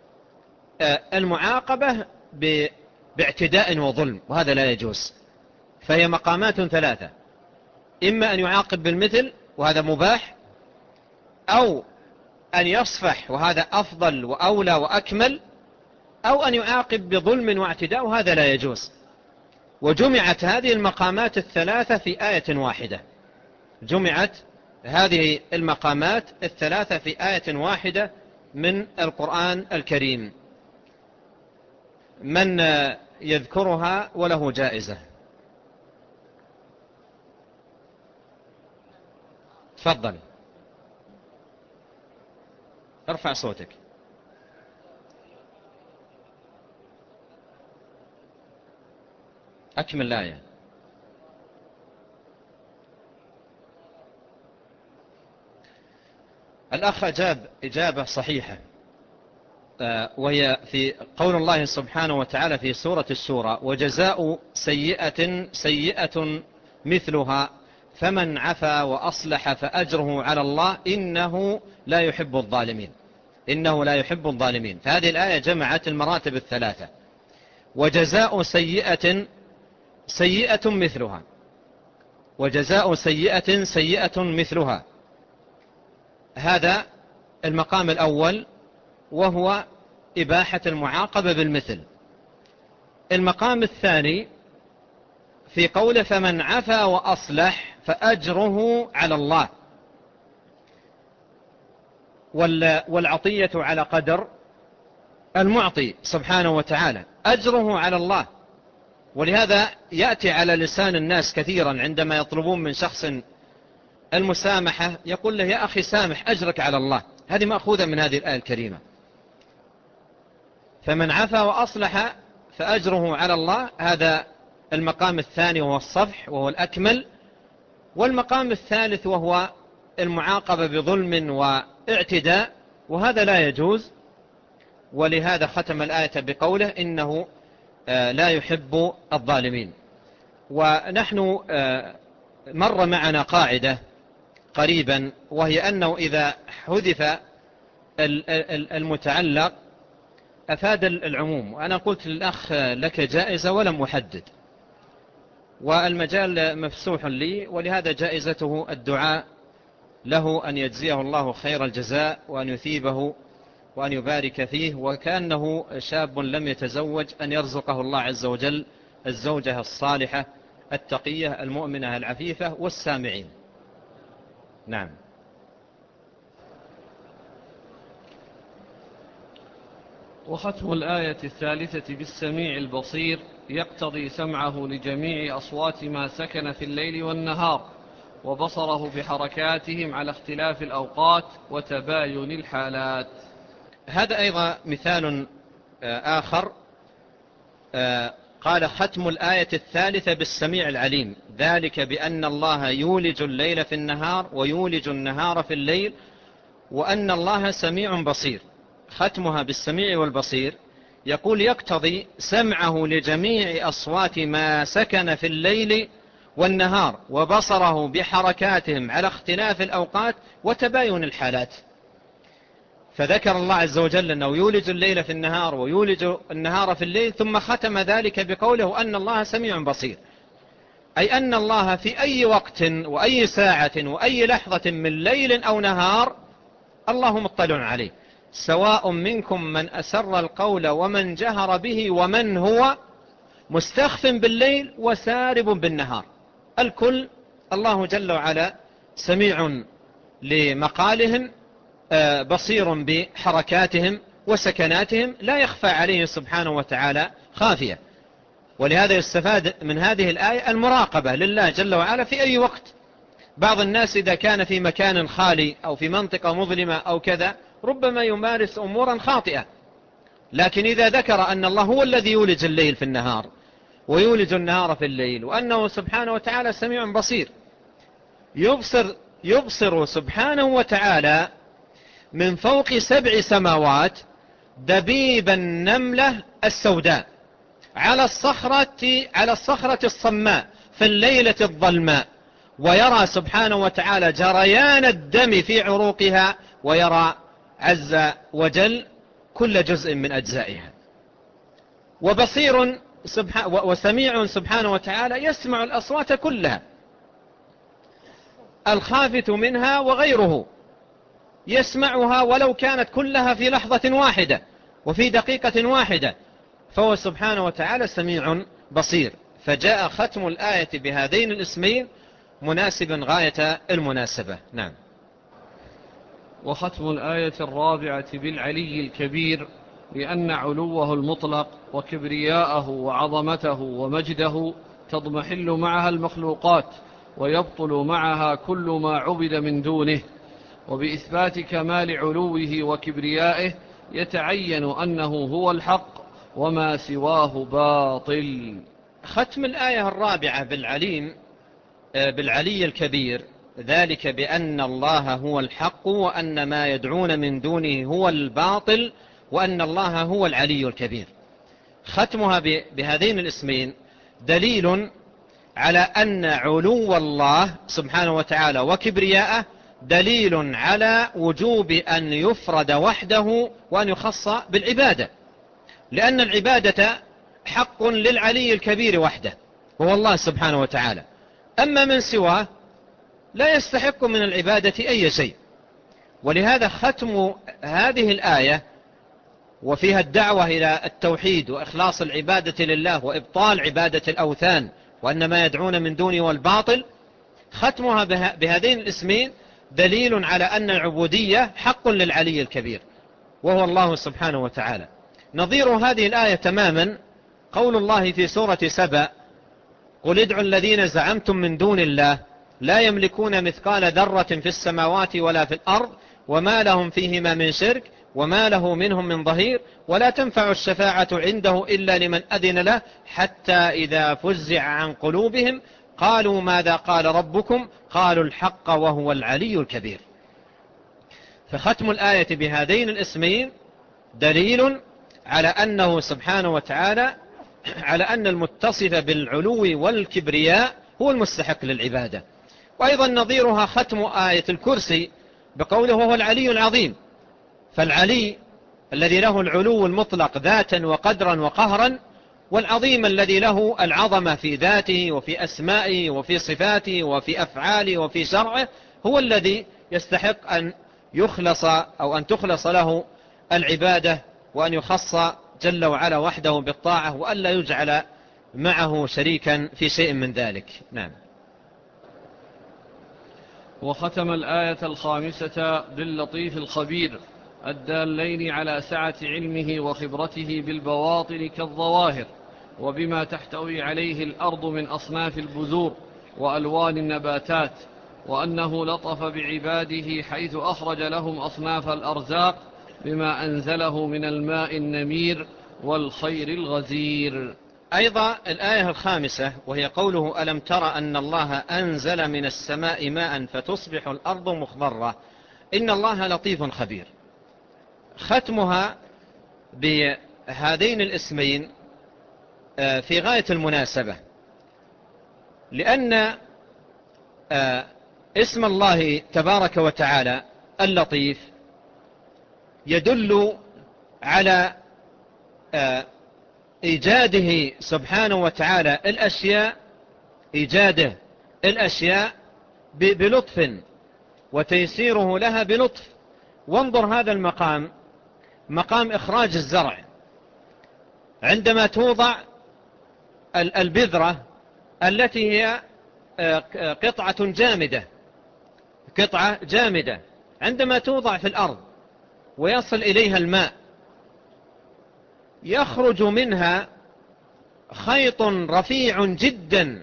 المعاقبة باعتداء وظلم، وهذا لا يجوز. فهي مقامات ثلاثة: إما أن يعاقب بالمثل وهذا مباح، أو أن يصفح وهذا أفضل وأولى وأكمل، أو أن يعاقب بظلم واعتداء وهذا لا يجوز. وجمعت هذه المقامات الثلاثة في آية واحدة، جمعت هذه المقامات الثلاثة في آية واحدة من القرآن الكريم. من يذكرها وله جائزة؟ تفضل، ارفع صوتك. أكمل الآية. الأخ أجاب إجابة صحيحة، وهي في قول الله سبحانه وتعالى في سورة الشورى: وجزاء سيئة سيئة مثلها فمن عفا وأصلح فأجره على الله إنه لا يحب الظالمين. إنه لا يحب الظالمين. فهذه الآية جمعت المراتب الثلاثة: وجزاء سيئة سيئة مثلها، وجزاء سيئة سيئة مثلها، هذا المقام الأول وهو إباحة المعاقبة بالمثل. المقام الثاني في قوله فمن عفا وأصلح فأجره على الله، والعطية على قدر المعطي سبحانه وتعالى، أجره على الله. ولهذا يأتي على لسان الناس كثيرا عندما يطلبون من شخص المسامحة يقول له يا أخي سامح أجرك على الله. هذه مأخوذة من هذه الآية الكريمة: فمن عفا وأصلح فأجره على الله، هذا المقام الثاني وهو الصفح وهو الأكمل. والمقام الثالث وهو المعاقبة بظلم واعتداء، وهذا لا يجوز. ولهذا ختم الآية بقوله إنه لا يحب الظالمين. ونحن مر معنا قاعدة قريبا، وهي أنه إذا حذف المتعلق أفاد العموم. وأنا قلت للأخ لك جائزة ولم أحدد، والمجال مفسوح لي، ولهذا جائزته الدعاء له أن يجزيه الله خير الجزاء وأن يثيبه وأن يبارك فيه، وكأنه شاب لم يتزوج أن يرزقه الله عز وجل الزوجة الصالحة التقية المؤمنة العفيفة والسامعين. نعم. وختم الآية الثالثة بالسميع البصير يقتضي سمعه لجميع أصوات ما سكن في الليل والنهار، وبصره بحركاتهم على اختلاف الأوقات وتباين الحالات. هذا أيضا مثال آخر. قال ختم الآية الثالثة بالسميع العليم: ذلك بأن الله يولج الليل في النهار ويولج النهار في الليل وأن الله سميع بصير. ختمها بالسميع والبصير يقول يقتضي سمعه لجميع أصوات ما سكن في الليل والنهار، وبصره بحركاتهم على اختلاف الأوقات وتباين الحالات. فذكر الله عز وجل أنه يولج الليل في النهار ويولج النهار في الليل، ثم ختم ذلك بقوله أن الله سميع بصير، أي أن الله في أي وقت وأي ساعة وأي لحظة من ليل أو نهار الله مطلع عليه. سواء منكم من أسر القول ومن جهر به ومن هو مستخف بالليل وسارب بالنهار. الكل الله جل وعلا سميع لمقالهم، بصير بحركاتهم وسكناتهم، لا يخفى عليه سبحانه وتعالى خافية. ولهذا يستفاد من هذه الآية المراقبة لله جل وعلا في أي وقت. بعض الناس إذا كان في مكان خالي أو في منطقة مظلمة أو كذا ربما يمارس أمورا خاطئة، لكن إذا ذكر أن الله هو الذي يولج الليل في النهار ويولج النهار في الليل، وأنه سبحانه وتعالى سميع بصير، يبصر سبحانه وتعالى من فوق 7 سماوات دبيب النملة السوداء على الصخرة الصماء في الليلة الظلماء، ويرى سبحانه وتعالى جريان الدم في عروقها، ويرى عز وجل كل جزء من أجزائها. وبصير وسميع سبحانه وتعالى يسمع الأصوات كلها، الخافت منها وغيره يسمعها ولو كانت كلها في لحظة واحدة وفي دقيقة واحدة، فهو سبحانه وتعالى سميع بصير. فجاء ختم الآية بهذين الاسمين مناسبا غاية المناسبة. نعم. وختم الآية الرابعة بالعلي الكبير لأن علوه المطلق وكبرياءه وعظمته ومجده تضمحل معها المخلوقات ويبطل معها كل ما عبد من دونه، وبإثبات كمال علوه وكبريائه يتعين أنه هو الحق وما سواه باطل. ختم الآية الرابعة بالعلي الكبير ذلك بأن الله هو الحق وأن ما يدعون من دونه هو الباطل وأن الله هو العلي الكبير. ختمها بهذين الاسمين دليل على أن علو الله سبحانه وتعالى وكبرياءه دليل على وجوب أن يفرد وحده وأن يخص بالعبادة، لأن العبادة حق للعلي الكبير وحده وهو الله سبحانه وتعالى، أما من سواه لا يستحق من العبادة أي شيء. ولهذا ختم هذه الآية وفيها الدعوة إلى التوحيد وإخلاص العبادة لله وإبطال عبادة الأوثان وأن ما يدعون من دونه والباطل، ختمها بهذين الاسمين دليل على أن العبودية حق للعلي الكبير وهو الله سبحانه وتعالى. نظير هذه الآية تماما قول الله في سورة سبأ: قل ادعوا الذين زعمتم من دون الله لا يملكون مثقال ذرة في السماوات ولا في الأرض وما لهم فيهما من شرك وما له منهم من ظهير ولا تنفع الشفاعة عنده إلا لمن أذن له حتى إذا فزع عن قلوبهم قالوا ماذا قال ربكم قالوا الحق وهو العلي الكبير. فختم الآية بهذين الاسمين دليل على أنه سبحانه وتعالى على أن المتصف بالعلو والكبرياء هو المستحق للعبادة. وأيضا نظيرها ختم آية الكرسي بقوله وهو العلي العظيم، فالعلي الذي له العلو المطلق ذاتا وقدرا وقهرا، والعظيم الذي له العظمة في ذاته وفي أسمائه وفي صفاته وفي أفعاله وفي شرعه، هو الذي يستحق أن يخلص أو أن تخلص له العبادة وأن يخص جل وعلا وحده بالطاعة وألا يجعل معه شريكا في شيء من ذلك. نعم. وختم الآية الخامسة باللطيف الخبير الدالين على سعة علمه وخبرته بالبواطن كالظواهر وبما تحتوي عليه الأرض من أصناف البذور وألوان النباتات، وأنه لطف بعباده حيث أخرج لهم أصناف الأرزاق بما أنزله من الماء النمير والخير الغزير. أيضا الآية الخامسة وهي قوله ألم تر أن الله أنزل من السماء ماء فتصبح الأرض مخضرة إن الله لطيف خبير. ختمها بهذين الاسمين في غاية المناسبة، لأن اسم الله تبارك وتعالى اللطيف يدل على إيجاده سبحانه وتعالى إيجاده الأشياء بلطف وتيسيره لها بلطف، وانظر هذا المقام، مقام إخراج الزرع. عندما توضع البذرة التي هي قطعة جامدة، عندما توضع في الأرض ويصل إليها الماء، يخرج منها خيط رفيع جدا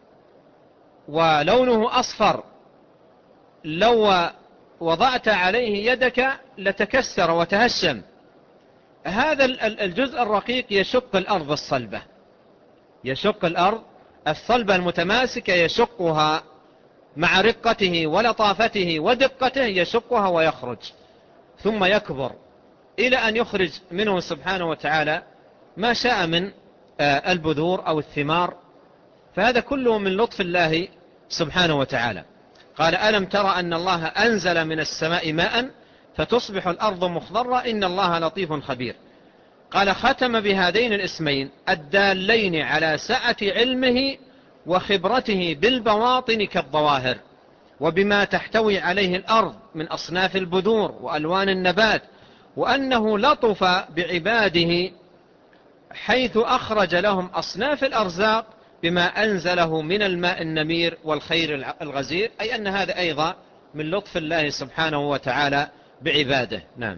ولونه أصفر، لو وضعت عليه يدك لتكسر وتهشم. هذا الجزء الرقيق يشق الأرض الصلبة، يشق الأرض الصلبة المتماسكة، يشقها مع رقته ولطافته ودقته، يشقها ويخرج، ثم يكبر إلى أن يخرج منه سبحانه وتعالى ما شاء من البذور أو الثمار. فهذا كله من لطف الله سبحانه وتعالى. قال: ألم ترى أن الله أنزل من السماء ماء فتصبح الأرض مخضرة إن الله لطيف خبير. قال: ختم بهذين الاسمين الدالين على سعة علمه وخبرته بالبواطن كالظواهر، وبما تحتوي عليه الأرض من أصناف البذور وألوان النبات، وأنه لطف بعباده حيث أخرج لهم أصناف الأرزاق بما أنزله من الماء النمير والخير الغزير، أي أن هذا أيضا من لطف الله سبحانه وتعالى بعباده. نعم.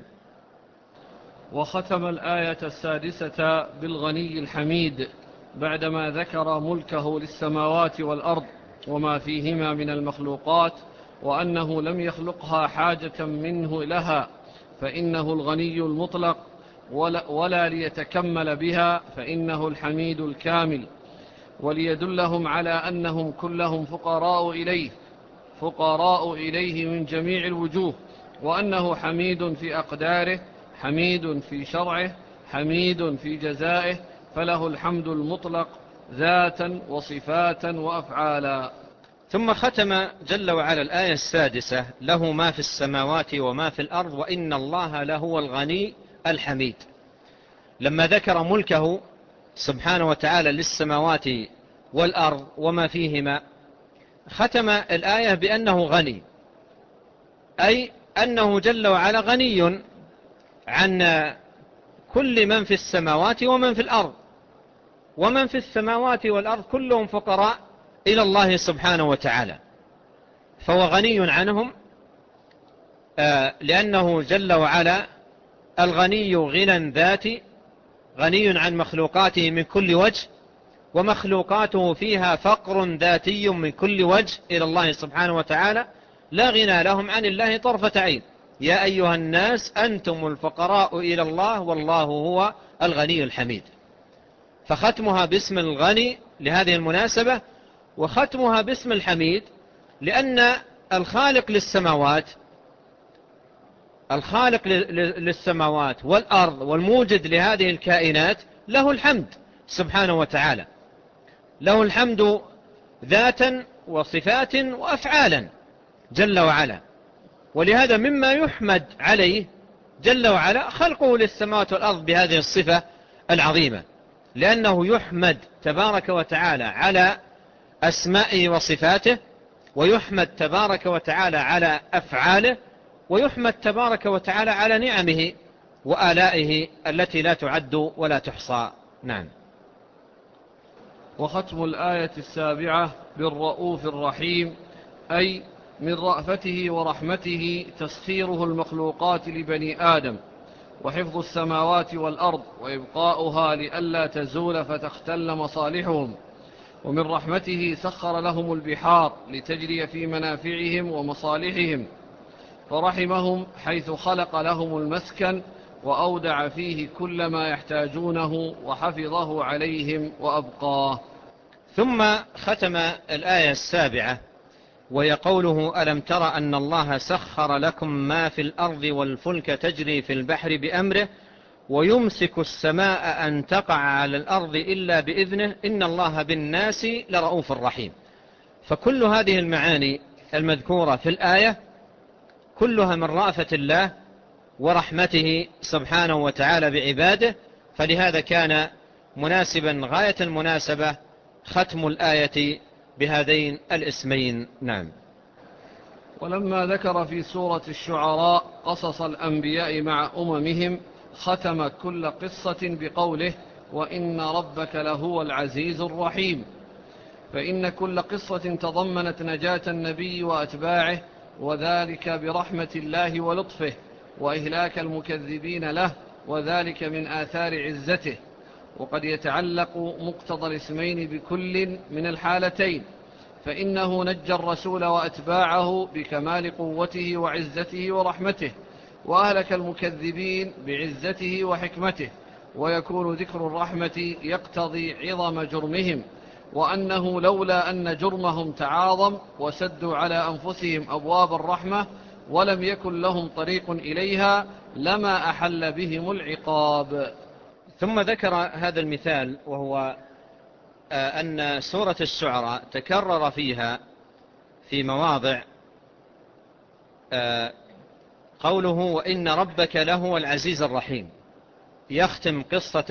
وختم الآية السادسة بالغني الحميد بعدما ذكر ملكه للسماوات والأرض وما فيهما من المخلوقات، وأنه لم يخلقها حاجة منه لها فإنه الغني المطلق، ولا ليتكمل بها فإنه الحميد الكامل، وليدلهم على أنهم كلهم فقراء إليه من جميع الوجوه، وأنه حميد في أقداره، حميد في شرعه، حميد في جزائه، فله الحمد المطلق ذاتا وصفاتا وأفعالا. ثم ختم جل وعلا الآية السادسة: له ما في السماوات وما في الأرض وإن الله لهو الغني الحميد. لما ذكر ملكه سبحانه وتعالى للسماوات والأرض وما فيهما، ختم الآية بأنه غني، أي أنه جل وعلا غني عن كل من في السماوات ومن في الأرض، ومن في السماوات والأرض كلهم فقراء إلى الله سبحانه وتعالى، فهو غني عنهم لأنه جل وعلا الغني غنى ذاتي، غني عن مخلوقاته من كل وجه، ومخلوقاته فيها فقر ذاتي من كل وجه إلى الله سبحانه وتعالى، لا غنى لهم عن الله طرفة عين. يا أيها الناس أنتم الفقراء إلى الله والله هو الغني الحميد. فختمها باسم الغني لهذه المناسبة، وختمها باسم الحميد لأن الخالق للسماوات والأرض والموجد لهذه الكائنات له الحمد سبحانه وتعالى، له الحمد ذاتا وصفات وأفعالا جل وعلا. ولهذا مما يحمد عليه جل وعلا خلقه للسماوات والأرض بهذه الصفة العظيمة، لأنه يحمد تبارك وتعالى على أسمائه وصفاته، ويحمد تبارك وتعالى على أفعاله، ويحمد تبارك وتعالى على نعمه وآلائه التي لا تعد ولا تحصى. نعم. وختم الآية السابعة بالرؤوف الرحيم، أي من رأفته ورحمته تسخيره المخلوقات لبني آدم، وحفظ السماوات والأرض وإبقاؤها لئلا تزول فتختل مصالحهم. ومن رحمته سخر لهم البحار لتجري في منافعهم ومصالحهم، فرحمهم حيث خلق لهم المسكن وأودع فيه كل ما يحتاجونه وحفظه عليهم وأبقاه. ثم ختم الآية السابعة وهي قوله: ألم تر أن الله سخر لكم ما في الأرض والفلك تجري في البحر بأمره ويمسك السماء أن تقع على الأرض إلا بإذنه إن الله بالناس لرؤوف رحيم. فكل هذه المعاني المذكورة في الآية كلها من رأفة الله ورحمته سبحانه وتعالى بعباده، فلهذا كان مناسبا غاية المناسبة ختم الآية بهذين الاسمين. نعم. ولما ذكر في سورة الشعراء قصص الأنبياء مع أممهم ختم كل قصة بقوله وإن ربك لهو العزيز الرحيم، فإن كل قصة تضمنت نجاة النبي وأتباعه، وذلك برحمة الله ولطفه، وإهلاك المكذبين له، وذلك من آثار عزته. وقد يتعلق مقتضى الاسمين بكل من الحالتين، فإنه نجى الرسول وأتباعه بكمال قوته وعزته ورحمته، وأهلك المكذبين بعزته وحكمته، ويكون ذكر الرحمة يقتضي عظم جرمهم، وأنه لولا أن جرمهم تعاظم وسدوا على أنفسهم أبواب الرحمة ولم يكن لهم طريق إليها لما أحل بهم العقاب. ثم ذكر هذا المثال، وهو أن سورة الشعراء تكرر فيها في مواضع قوله وإن ربك لهو العزيز الرحيم، يختم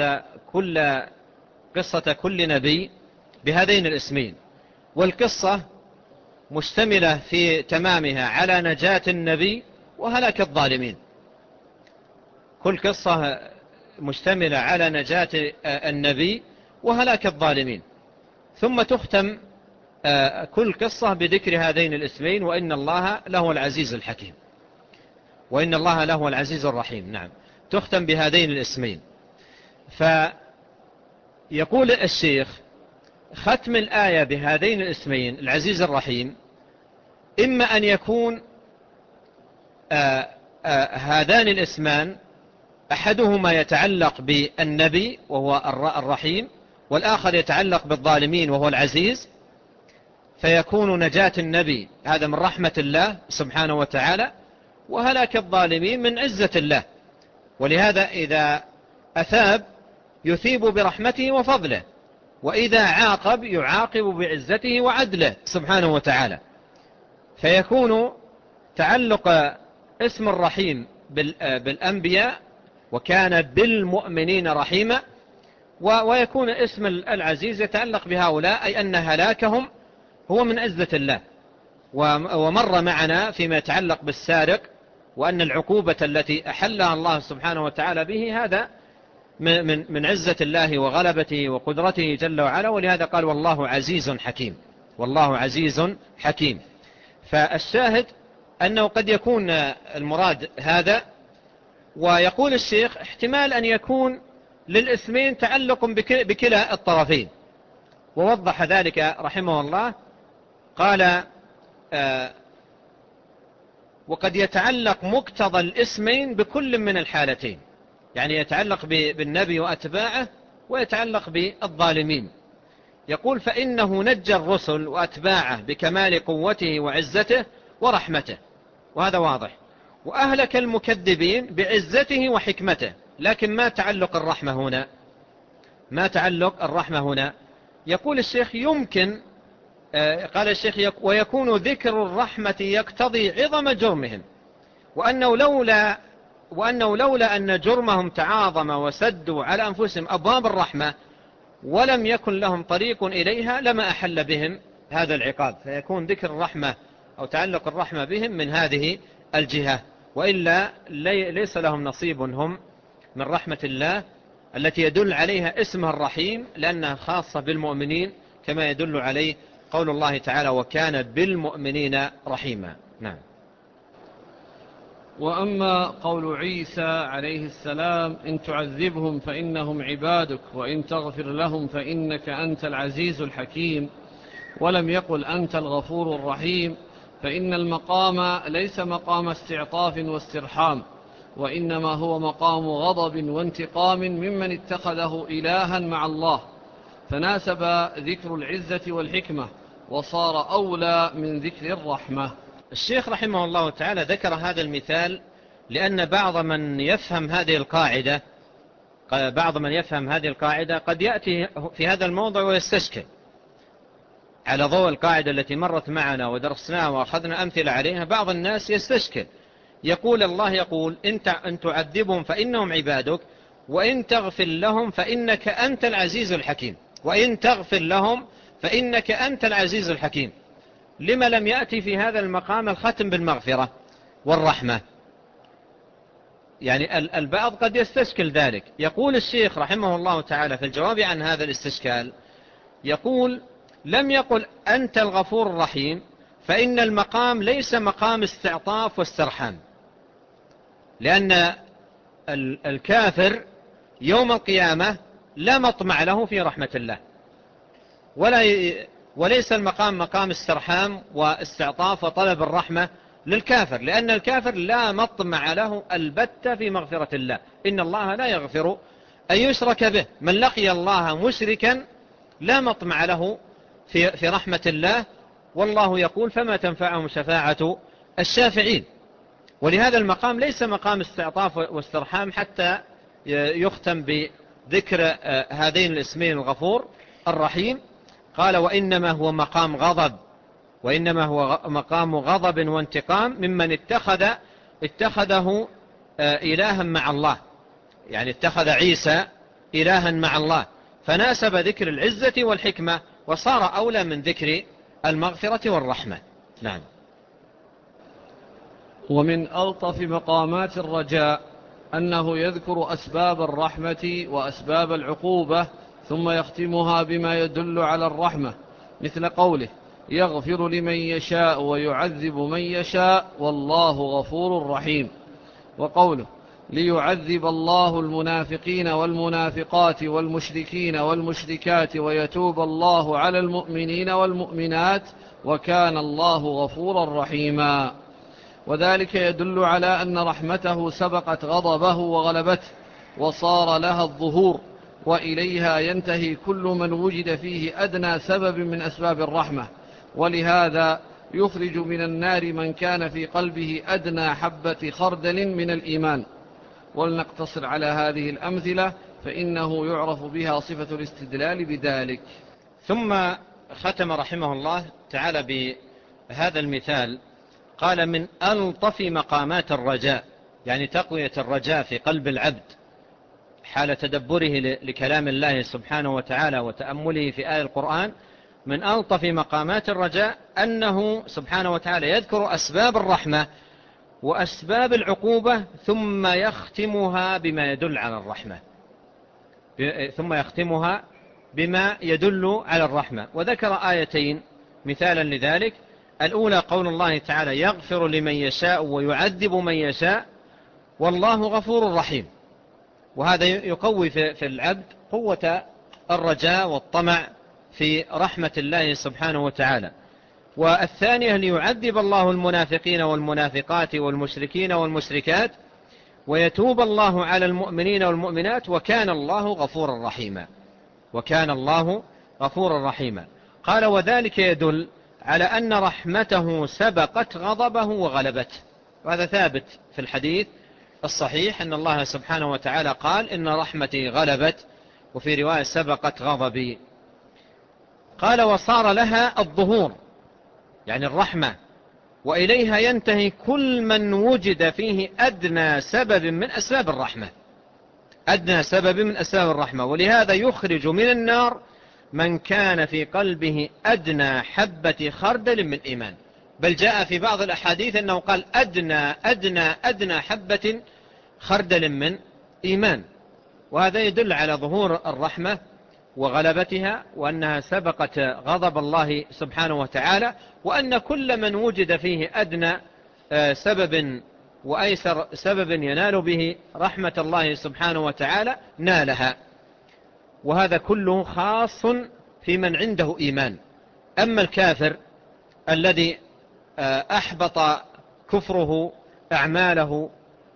قصة كل نبي بهذين الاسمين، والقصة مشتملة في تمامها على نجاة النبي وهلاك الظالمين. كل قصة مشتملة على نجاة النبي وهلاك الظالمين، ثم تختم كل قصة بذكر هذين الاسمين وإن الله له العزيز الحكيم، وإن الله له العزيز الرحيم. نعم، تختم بهذين الاسمين. فيقول الشيخ ختم الآية بهذين الاسمين العزيز الرحيم إما أن يكون هذان الاسمان أحدهما يتعلق بالنبي وهو الرحيم، والآخر يتعلق بالظالمين وهو العزيز، فيكون نجاة النبي هذا من رحمة الله سبحانه وتعالى، وهلاك الظالمين من عزة الله. ولهذا إذا أثاب يثيب برحمته وفضله، وإذا عاقب يعاقب بعزته وعدله سبحانه وتعالى. فيكون تعلق اسم الرحيم بالأنبياء وكان بالمؤمنين رحيما، ويكون اسم العزيز يتعلق بهؤلاء، أي أن هلاكهم هو من عزة الله. ومر معنا فيما يتعلق بالسارق وأن العقوبة التي أحلها الله سبحانه وتعالى به هذا من عزة الله وغلبته وقدرته جل وعلا، ولهذا قال والله عزيز حكيم، والله عزيز حكيم. فالشاهد أنه قد يكون المراد هذا. ويقول الشيخ احتمال أن يكون للاسمين تعلق بكلا الطرفين، ووضح ذلك رحمه الله. قال وقد يتعلق مقتضى الاسمين بكل من الحالتين، يعني يتعلق بالنبي وأتباعه ويتعلق بالظالمين. يقول فإنه نجى الرسل وأتباعه بكمال قوته وعزته ورحمته، وهذا واضح، وأهلك المكذبين بعزته وحكمته. لكن ما تعلق الرحمة هنا؟ ما تعلق الرحمة هنا؟ يقول الشيخ يمكن قال الشيخ ويكون ذكر الرحمة يقتضي عظم جرمهم، وأنه لولا أن جرمهم تعاظم وسدوا على أنفسهم أبواب الرحمة ولم يكن لهم طريق إليها لما أحل بهم هذا العقاب. فيكون ذكر الرحمة أو تعلق الرحمة بهم من هذه الجهة، وإلا ليس لهم نصيب هم من رحمة الله التي يدل عليها اسمها الرحيم، لأنها خاصة بالمؤمنين كما يدل عليه قول الله تعالى وكان بالمؤمنين رحيما. نعم. وأما قول عيسى عليه السلام إن تعذبهم فإنهم عبادك وإن تغفر لهم فإنك أنت العزيز الحكيم، ولم يقل أنت الغفور الرحيم، فإن المقام ليس مقام استعطاف واسترحام، وإنما هو مقام غضب وانتقام ممن اتخذه إلها مع الله، فناسب ذكر العزة والحكمة وصار أولى من ذكر الرحمة. الشيخ رحمه الله تعالى ذكر هذا المثال لأن بعض من يفهم هذه القاعدة قد يأتي في هذا الموضع ويستشكل على ضوء القاعدة التي مرت معنا ودرسناها وأخذنا أمثلة عليها. بعض الناس يستشكل، يقول الله يقول إن تعذبهم فإنهم عبادك وإن تغفر لهم فإنك أنت العزيز الحكيم، وإن تغفر لهم فإنك أنت العزيز الحكيم. لما لم يأتي في هذا المقام الختم بالمغفرة والرحمة؟ يعني البعض قد يستشكل ذلك. يقول الشيخ رحمه الله تعالى في الجواب عن هذا الاستشكال، يقول: لم يقل أنت الغفور الرحيم، فإن المقام ليس مقام استعطاف واسترحام، لأن الكافر يوم القيامة لا مطمع له في رحمة الله، وليس المقام مقام استرحام واستعطاف وطلب الرحمة للكافر، لأن الكافر لا مطمع له البتة في مغفرة الله. إن الله لا يغفر أن يشرك به، من لقي الله مشركا لا مطمع له في رحمة الله، والله يقول: فما تنفعهم شفاعة الشافعين. ولهذا المقام ليس مقام استعطاف واسترحام حتى يختم بذكر هذين الاسمين الغفور الرحيم. قال: وإنما هو مقام غضب، وإنما هو مقام غضب وانتقام ممن اتخذه إلها مع الله، يعني اتخذ عيسى إلها مع الله، فناسب ذكر العزة والحكمة وصار أولى من ذكر المغفرة والرحمة. نعم. ومن ألطف مقامات الرجاء أنه يذكر أسباب الرحمة وأسباب العقوبة ثم يختمها بما يدل على الرحمة، مثل قوله: يغفر لمن يشاء ويعذب من يشاء والله غفور رحيم، وقوله: ليعذب الله المنافقين والمنافقات والمشركين والمشركات ويتوب الله على المؤمنين والمؤمنات وكان الله غفورا رحيما. وذلك يدل على أن رحمته سبقت غضبه وغلبته وصار لها الظهور، وإليها ينتهي كل من وجد فيه أدنى سبب من أسباب الرحمة، ولهذا يخرج من النار من كان في قلبه أدنى حبة خردل من الإيمان. ولنقتصر على هذه الأمثلة فإنه يعرف بها صفة الاستدلال بذلك. ثم ختم رحمه الله تعالى بهذا المثال، قال: من ألطف مقامات الرجاء، يعني تقوية الرجاء في قلب العبد حال تدبره لكلام الله سبحانه وتعالى وتأمله في آية القرآن. من ألطف مقامات الرجاء أنه سبحانه وتعالى يذكر أسباب الرحمة وأسباب العقوبة ثم يختمها بما يدل على الرحمة، وذكر آيتين مثالا لذلك. الأولى قول الله تعالى: يغفر لمن يشاء ويعذب من يشاء والله غفور رحيم. وهذا يقوي في العبد قوة الرجاء والطمع في رحمة الله سبحانه وتعالى. والثانية: ليعذب الله المنافقين والمنافقات والمشركين والمشركات ويتوب الله على المؤمنين والمؤمنات وكان الله غفورا رحيما. قال: وذلك يدل على أن رحمته سبقت غضبه وغلبته. وهذا ثابت في الحديث الصحيح أن الله سبحانه وتعالى قال: إن رحمتي غلبت، وفي رواية: سبقت غضبي. قال: وصار لها الظهور، يعني الرحمة، وإليها ينتهي كل من وجد فيه أدنى سبب من أسباب الرحمة، ولهذا يخرج من النار من كان في قلبه أدنى حبة خردل من إيمان. بل جاء في بعض الأحاديث أنه قال: أدنى حبة خردل من إيمان. وهذا يدل على ظهور الرحمة وغلبتها، وأنها سبقت غضب الله سبحانه وتعالى، وأن كل من وجد فيه أدنى سبب وأيسر سبب ينال به رحمة الله سبحانه وتعالى نالها. وهذا كله خاص في من عنده إيمان. أما الكافر الذي أحبط كفره أعماله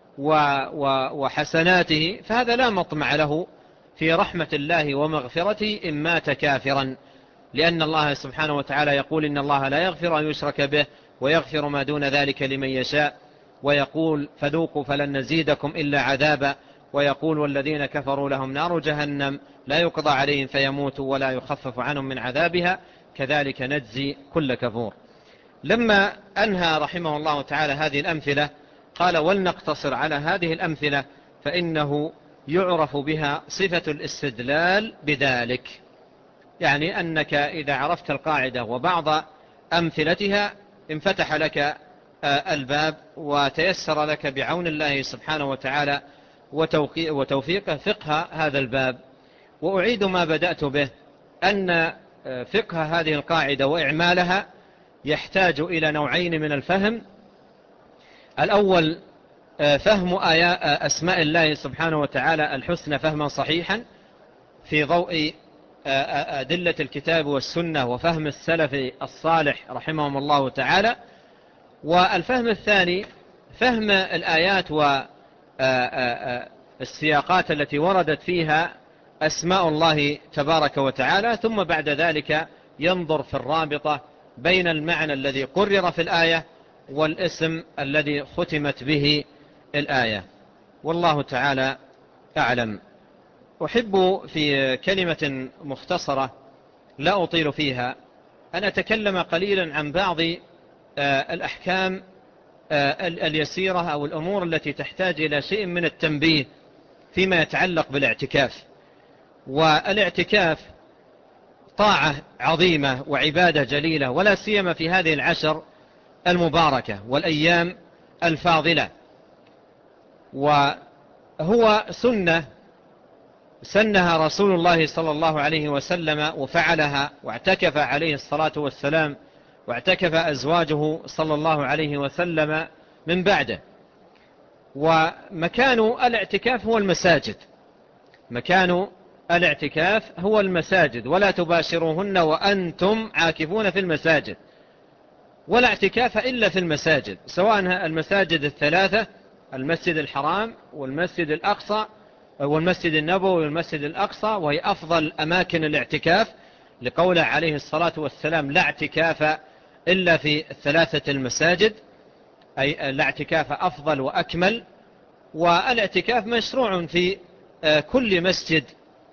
وحسناته، فهذا لا مطمع له في رحمة الله ومغفرته إن مات كافرا، لأن الله سبحانه وتعالى يقول: إن الله لا يغفر أن يشرك به ويغفر ما دون ذلك لمن يشاء، ويقول: فذوقوا فلن نزيدكم إلا عذابا، ويقول: والذين كفروا لهم نار جهنم لا يقضى عليهم فيموتوا ولا يخفف عنهم من عذابها كذلك نجزي كل كفور. لما أنهى رحمه الله تعالى هذه الأمثلة قال: ولنقتصر على هذه الأمثلة فإنه يعرف بها صفة الاستدلال بذلك. يعني أنك إذا عرفت القاعدة وبعض أمثلتها انفتح لك الباب وتيسر لك بعون الله سبحانه وتعالى وتوفيقه فقه هذا الباب. وأعيد ما بدأت به، أن فقه هذه القاعدة وإعمالها يحتاج إلى نوعين من الفهم. الأول فهم أسماء الله سبحانه وتعالى الحسنى فهما صحيحا في ضوء أدلة الكتاب والسنة وفهم السلف الصالح رحمهم الله تعالى. والفهم الثاني فهم الآيات والسياقات التي وردت فيها أسماء الله تبارك وتعالى، ثم بعد ذلك ينظر في الرابطة بين المعنى الذي قرر في الآية والاسم الذي ختمت به الآية. والله تعالى أعلم. أحب في كلمة مختصرة لا أطيل فيها أن أتكلم قليلا عن بعض الأحكام اليسيرة أو الأمور التي تحتاج إلى شيء من التنبيه فيما يتعلق بالاعتكاف. والاعتكاف طاعة عظيمة وعبادة جليلة، ولا سيما في هذه العشر المباركة والأيام الفاضلة، وهو سنها رسول الله صلى الله عليه وسلم وفعلها واعتكف عليه الصلاة والسلام، واعتكف أزواجه صلى الله عليه وسلم من بعده. ومكان الاعتكاف هو المساجد، مكان الاعتكاف هو المساجد، ولا تباشروهن وأنتم عاكفون في المساجد، ولا اعتكاف إلا في المساجد، سواء المساجد الثلاثة، المسجد الحرام والمسجد الأقصى والمسجد النبوي والمسجد الأقصى، وهي أفضل أماكن الاعتكاف لقوله عليه الصلاة والسلام لا اعتكاف إلا في الثلاثة المساجد، أي لا اعتكاف أفضل وأكمل. والاعتكاف مشروع في كل مسجد،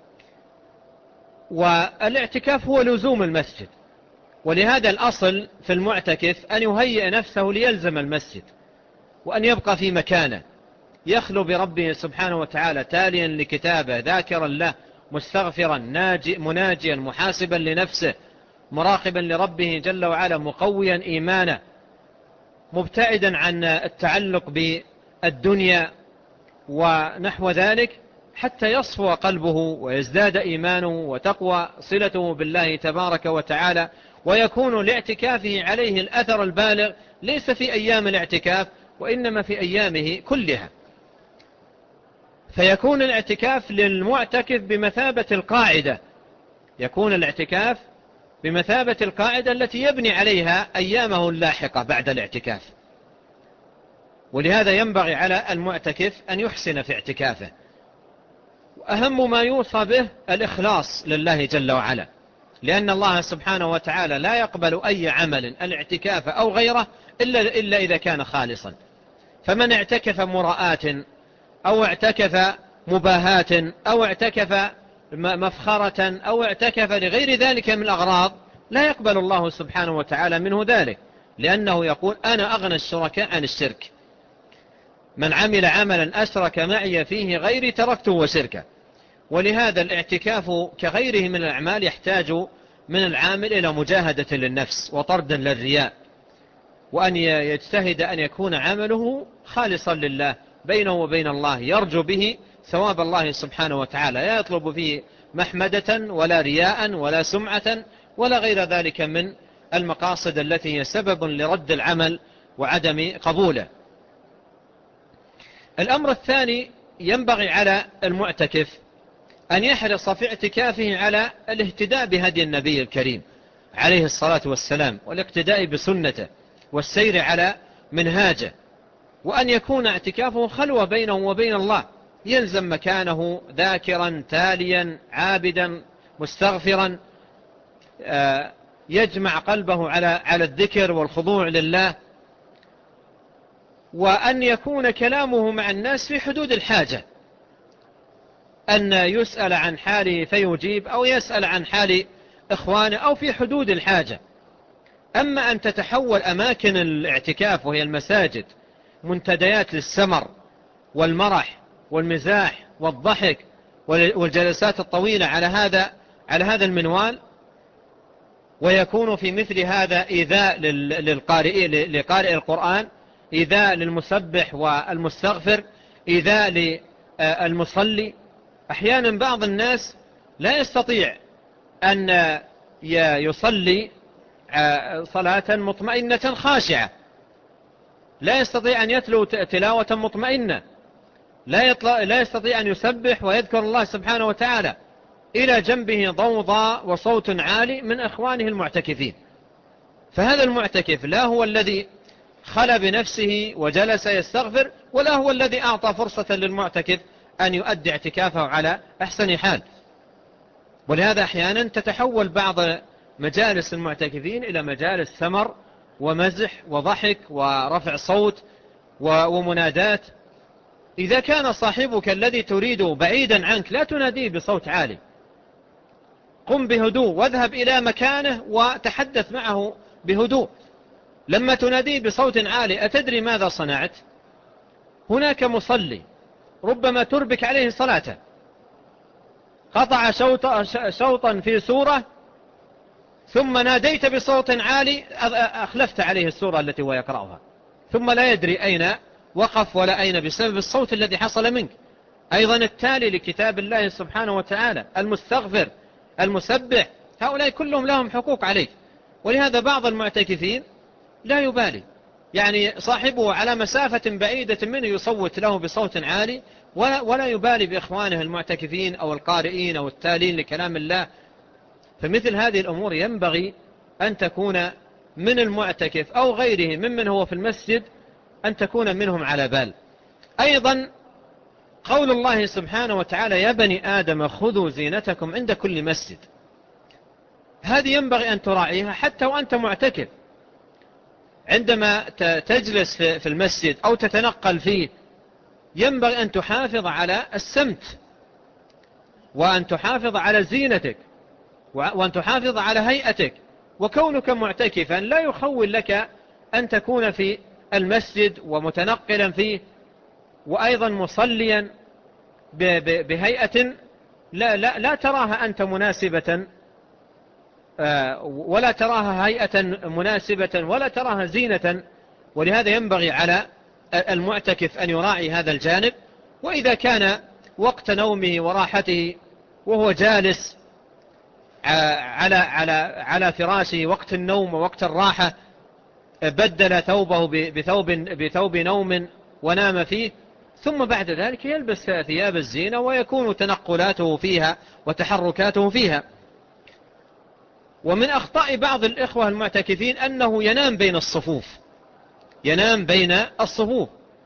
والاعتكاف هو لزوم المسجد، ولهذا الأصل في المعتكف أن يهيئ نفسه ليلزم المسجد، وأن يبقى في مكانه يخلو بربه سبحانه وتعالى تاليا لكتابه ذاكرا له مستغفرا مناجيا محاسبا لنفسه مراقبا لربه جل وعلا مقويا إيمانه مبتعدا عن التعلق بالدنيا ونحو ذلك، حتى يصفو قلبه ويزداد إيمانه وتقوى صلته بالله تبارك وتعالى، ويكون لاعتكافه عليه الأثر البالغ ليس في أيام الاعتكاف وإنما في أيامه كلها. فيكون الاعتكاف للمعتكف بمثابة القاعدة، يكون الاعتكاف بمثابة القاعدة التي يبني عليها أيامه اللاحقة بعد الاعتكاف. ولهذا ينبغي على المعتكف أن يحسن في اعتكافه. وأهم ما يوصى به الإخلاص لله جل وعلا، لأن الله سبحانه وتعالى لا يقبل أي عمل الاعتكاف أو غيره إلا إذا كان خالصا. فمن اعتكف مراءة أو اعتكف مباهاة أو اعتكف مفخرة أو اعتكف لغير ذلك من الأغراض لا يقبل الله سبحانه وتعالى منه ذلك، لأنه يقول أنا أغنى الشركاء عن الشرك، من عمل عملا أشرك معي فيه غيري تركته وشركه. ولهذا الاعتكاف كغيره من الأعمال يحتاج من العامل إلى مجاهدة للنفس وطردا للرياء، وأن يجتهد أن يكون عمله خالصا لله بينه وبين الله، يرجو به ثواب الله سبحانه وتعالى، لا يطلب فيه محمدة ولا رياء ولا سمعة ولا غير ذلك من المقاصد التي هي سبب لرد العمل وعدم قبوله. الأمر الثاني ينبغي على المعتكف أن يحرص في اعتكافه على الاهتداء بهدي النبي الكريم عليه الصلاة والسلام والاقتداء بسنته والسير على منهاجه، وأن يكون اعتكافه خلوة بينه وبين الله، يلزم مكانه ذاكرا تاليا عابدا مستغفرا، يجمع قلبه على الذكر والخضوع لله، وأن يكون كلامه مع الناس في حدود الحاجة، أن يسأل عن حاله فيجيب أو يسأل عن حال إخوانه أو في حدود الحاجة. أما أن تتحول أماكن الاعتكاف وهي المساجد منتديات للسمر والمرح والمزاح والضحك والجلسات الطويلة على هذا المنوال، ويكون في مثل هذا إيذاء لقارئ القرآن، إيذاء للمسبح والمستغفر، إيذاء للمصلي. أحيانا بعض الناس لا يستطيع أن يصلي صلاة مطمئنة خاشعة، لا يستطيع أن يتلو تلاوة مطمئنة، لا يستطيع أن يسبح ويذكر الله سبحانه وتعالى، إلى جنبه ضوضاء وصوت عالي من إخوانه المعتكفين. فهذا المعتكف لا هو الذي خلى بنفسه وجلس يستغفر، ولا هو الذي أعطى فرصة للمعتكف أن يؤدي اعتكافه على أحسن حال. ولهذا أحيانا تتحول بعض مجالس المعتكفين إلى مجالس سمر ومزح وضحك ورفع صوت ومنادات. إذا كان صاحبك الذي تريده بعيدا عنك لا تناديه بصوت عالي، قم بهدوء واذهب إلى مكانه وتحدث معه بهدوء. لما تناديه بصوت عالي أتدري ماذا صنعت؟ هناك مصلي ربما تربك عليه صلاته، قطع شوطا في سورة ثم ناديت بصوت عالي أخلفت عليه السورة التي هو يقرأها، ثم لا يدري أين وقف ولا أين بسبب الصوت الذي حصل منك. أيضا التالي لكتاب الله سبحانه وتعالى، المستغفر، المسبح، هؤلاء كلهم لهم حقوق عليك. ولهذا بعض المعتكفين لا يبالي، يعني صاحبه على مسافة بعيدة منه يصوت له بصوت عالي، ولا يبالي بإخوانه المعتكفين أو القارئين أو التالين لكلام الله. فمثل هذه الأمور ينبغي أن تكون من المعتكف أو غيره ممن هو في المسجد، أن تكون منهم على بال. أيضا قول الله سبحانه وتعالى: يا بني آدم خذوا زينتكم عند كل مسجد. هذه ينبغي أن تراعيها حتى وأنت معتكف. عندما تجلس في المسجد أو تتنقل فيه ينبغي أن تحافظ على السمت، وأن تحافظ على زينتك، وأن تحافظ على هيئتك. وكونك معتكفا لا يخول لك أن تكون في المسجد ومتنقلا فيه، وأيضا مصليا بهيئة لا تراها أنت مناسبة، ولا تراها هيئة مناسبة، ولا تراها زينة. ولهذا ينبغي على المعتكف أن يراعي هذا الجانب. وإذا كان وقت نومه وراحته وهو جالس على فراشه وقت النوم ووقت الراحة، بدل ثوبه بثوب نوم ونام فيه، ثم بعد ذلك يلبس ثياب الزينة ويكون تنقلاته فيها وتحركاته فيها. ومن أخطاء بعض الإخوة المعتكفين أنه ينام بين الصفوف، ينام بين الصفوف،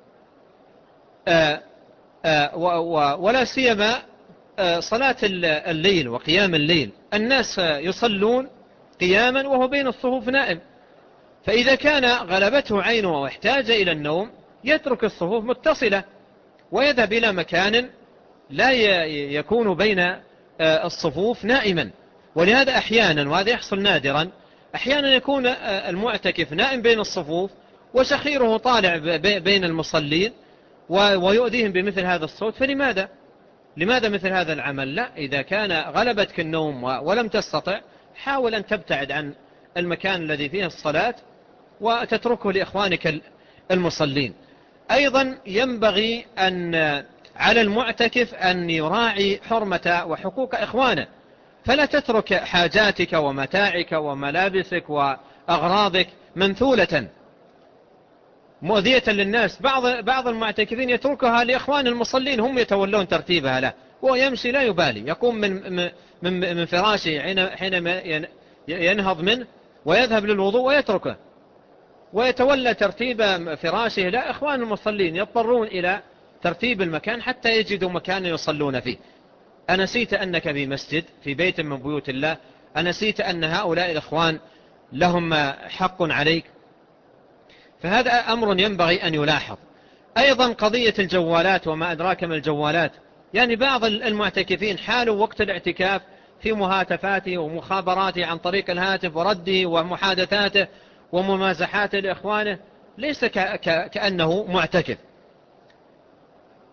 ولا سيما صلاة الليل وقيام الليل. الناس يصلون قياما وهو بين الصفوف نائم، فإذا كان غلبته عينه واحتاج إلى النوم يترك الصفوف متصلة ويذهب إلى مكان لا يكون بين الصفوف نائما. ولهذا أحيانا، وهذا يحصل نادرا، أحيانا يكون المعتكف نائم بين الصفوف وشخيره طالع بين المصلين ويؤذيهم بمثل هذا الصوت. فلماذا مثل هذا العمل؟ لا، إذا كان غلبتك النوم ولم تستطع، حاول أن تبتعد عن المكان الذي فيه الصلاة وتتركه لإخوانك المصلين. أيضا ينبغي أن على المعتكف أن يراعي حرمة وحقوق إخوانه، فلا تترك حاجاتك ومتاعك وملابسك وأغراضك منثولة مؤذية للناس. بعض المعتكفين يتركها لإخوان المصلين، هم يتولون ترتيبها له، وهو يمشي لا يبالي، يقوم من فراشه حينما ينهض منه ويذهب للوضوء ويتركه ويتولى ترتيب فراشه. لا، إخوان المصلين يضطرون إلى ترتيب المكان حتى يجدوا مكان يصلون فيه. أنسيت أنك في مسجد، في بيت من بيوت الله؟ أنسيت أن هؤلاء الإخوان لهم حق عليك؟ فهذا أمر ينبغي أن يلاحظ. أيضا قضية الجوالات وما أدراك من الجوالات، يعني بعض المعتكفين حالوا وقت الاعتكاف في مهاتفاته ومخابراته عن طريق الهاتف ورده ومحادثاته وممازحاته لإخوانه، ليس كأنه معتكف.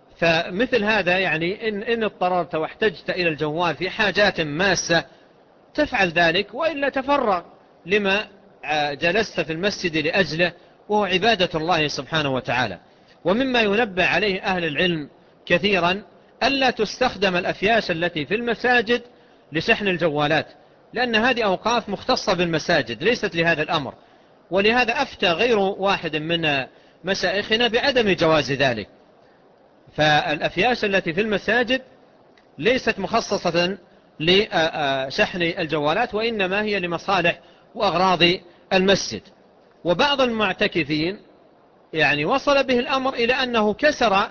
فمثل هذا يعني إن اضطررت واحتجت إلى الجوال في حاجات ماسة تفعل ذلك، وإلا تفرغ لما جلست في المسجد لأجله، وهو عبادة الله سبحانه وتعالى. ومما ينبه عليه أهل العلم كثيرا ألا تستخدم الأفياش التي في المساجد لشحن الجوالات، لأن هذه أوقاف مختصة بالمساجد ليست لهذا الأمر. ولهذا أفتى غير واحد من مشايخنا بعدم جواز ذلك. فالأفياش التي في المساجد ليست مخصصة لشحن الجوالات، وإنما هي لمصالح وأغراض المسجد. وبعض المعتكفين يعني وصل به الأمر إلى أنه كسر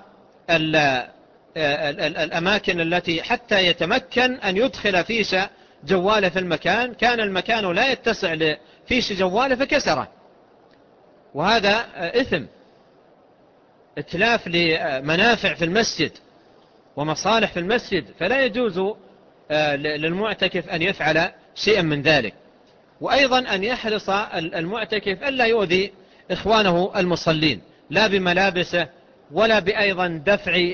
الأماكن التي حتى يتمكن أن يدخل فيش جواله في المكان، كان المكان لا يتسع لفيش جواله فكسره، وهذا إثم، اتلاف لمنافع في المسجد ومصالح في المسجد، فلا يجوز للمعتكف أن يفعل شيئا من ذلك. وأيضا أن يحرص المعتكف ألا يؤذي إخوانه المصلين، لا بملابسه ولا بأيضا دفع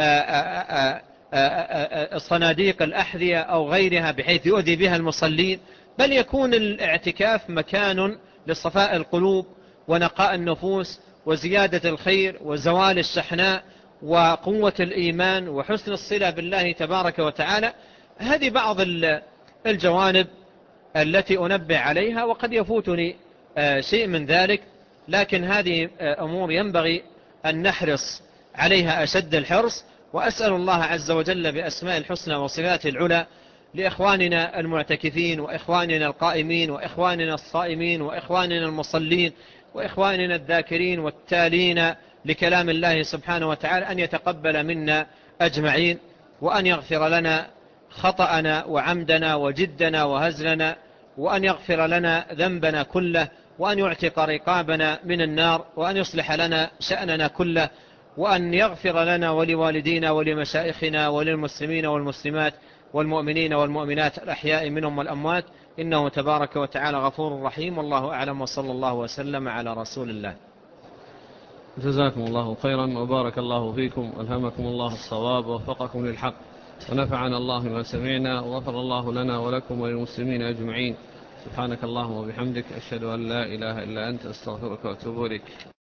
صناديق الأحذية أو غيرها بحيث يؤذي بها المصلين، بل يكون الاعتكاف مكان لصفاء القلوب ونقاء النفوس وزيادة الخير وزوال الشحناء وقوة الإيمان وحسن الصلة بالله تبارك وتعالى. هذه بعض الجوانب التي أنبه عليها، وقد يفوتني شيء من ذلك، لكن هذه أمور ينبغي أن نحرص عليها أشد الحرص. وأسأل الله عز وجل بأسماء الحسنى وصفاته العلى لإخواننا المعتكفين وإخواننا القائمين وإخواننا الصائمين وإخواننا المصلين وإخواننا الذاكرين والتالين لكلام الله سبحانه وتعالى أن يتقبل منا أجمعين، وأن يغفر لنا خطأنا وعمدنا وجدنا وهزلنا، وأن يغفر لنا ذنبنا كله، وأن يعتق رقابنا من النار، وأن يصلح لنا شأننا كله، وأن يغفر لنا ولوالدينا ولمشائخنا وللمسلمين والمسلمات والمؤمنين والمؤمنات الأحياء منهم والأموات، إنه تبارك وتعالى غفور رحيم. والله أعلم، وصلى الله وسلم على رسول الله. جزاكم الله خيرا وبارك الله فيكم، ألهمكم الله الصواب ووفقكم للحق، ونفعنا الله ما سمعنا، وغفر الله لنا ولكم وللمسلمين أجمعين. سبحانك اللهم وبحمدك، أشهد أن لا إله إلا أنت، أستغفرك وأتوب إليك.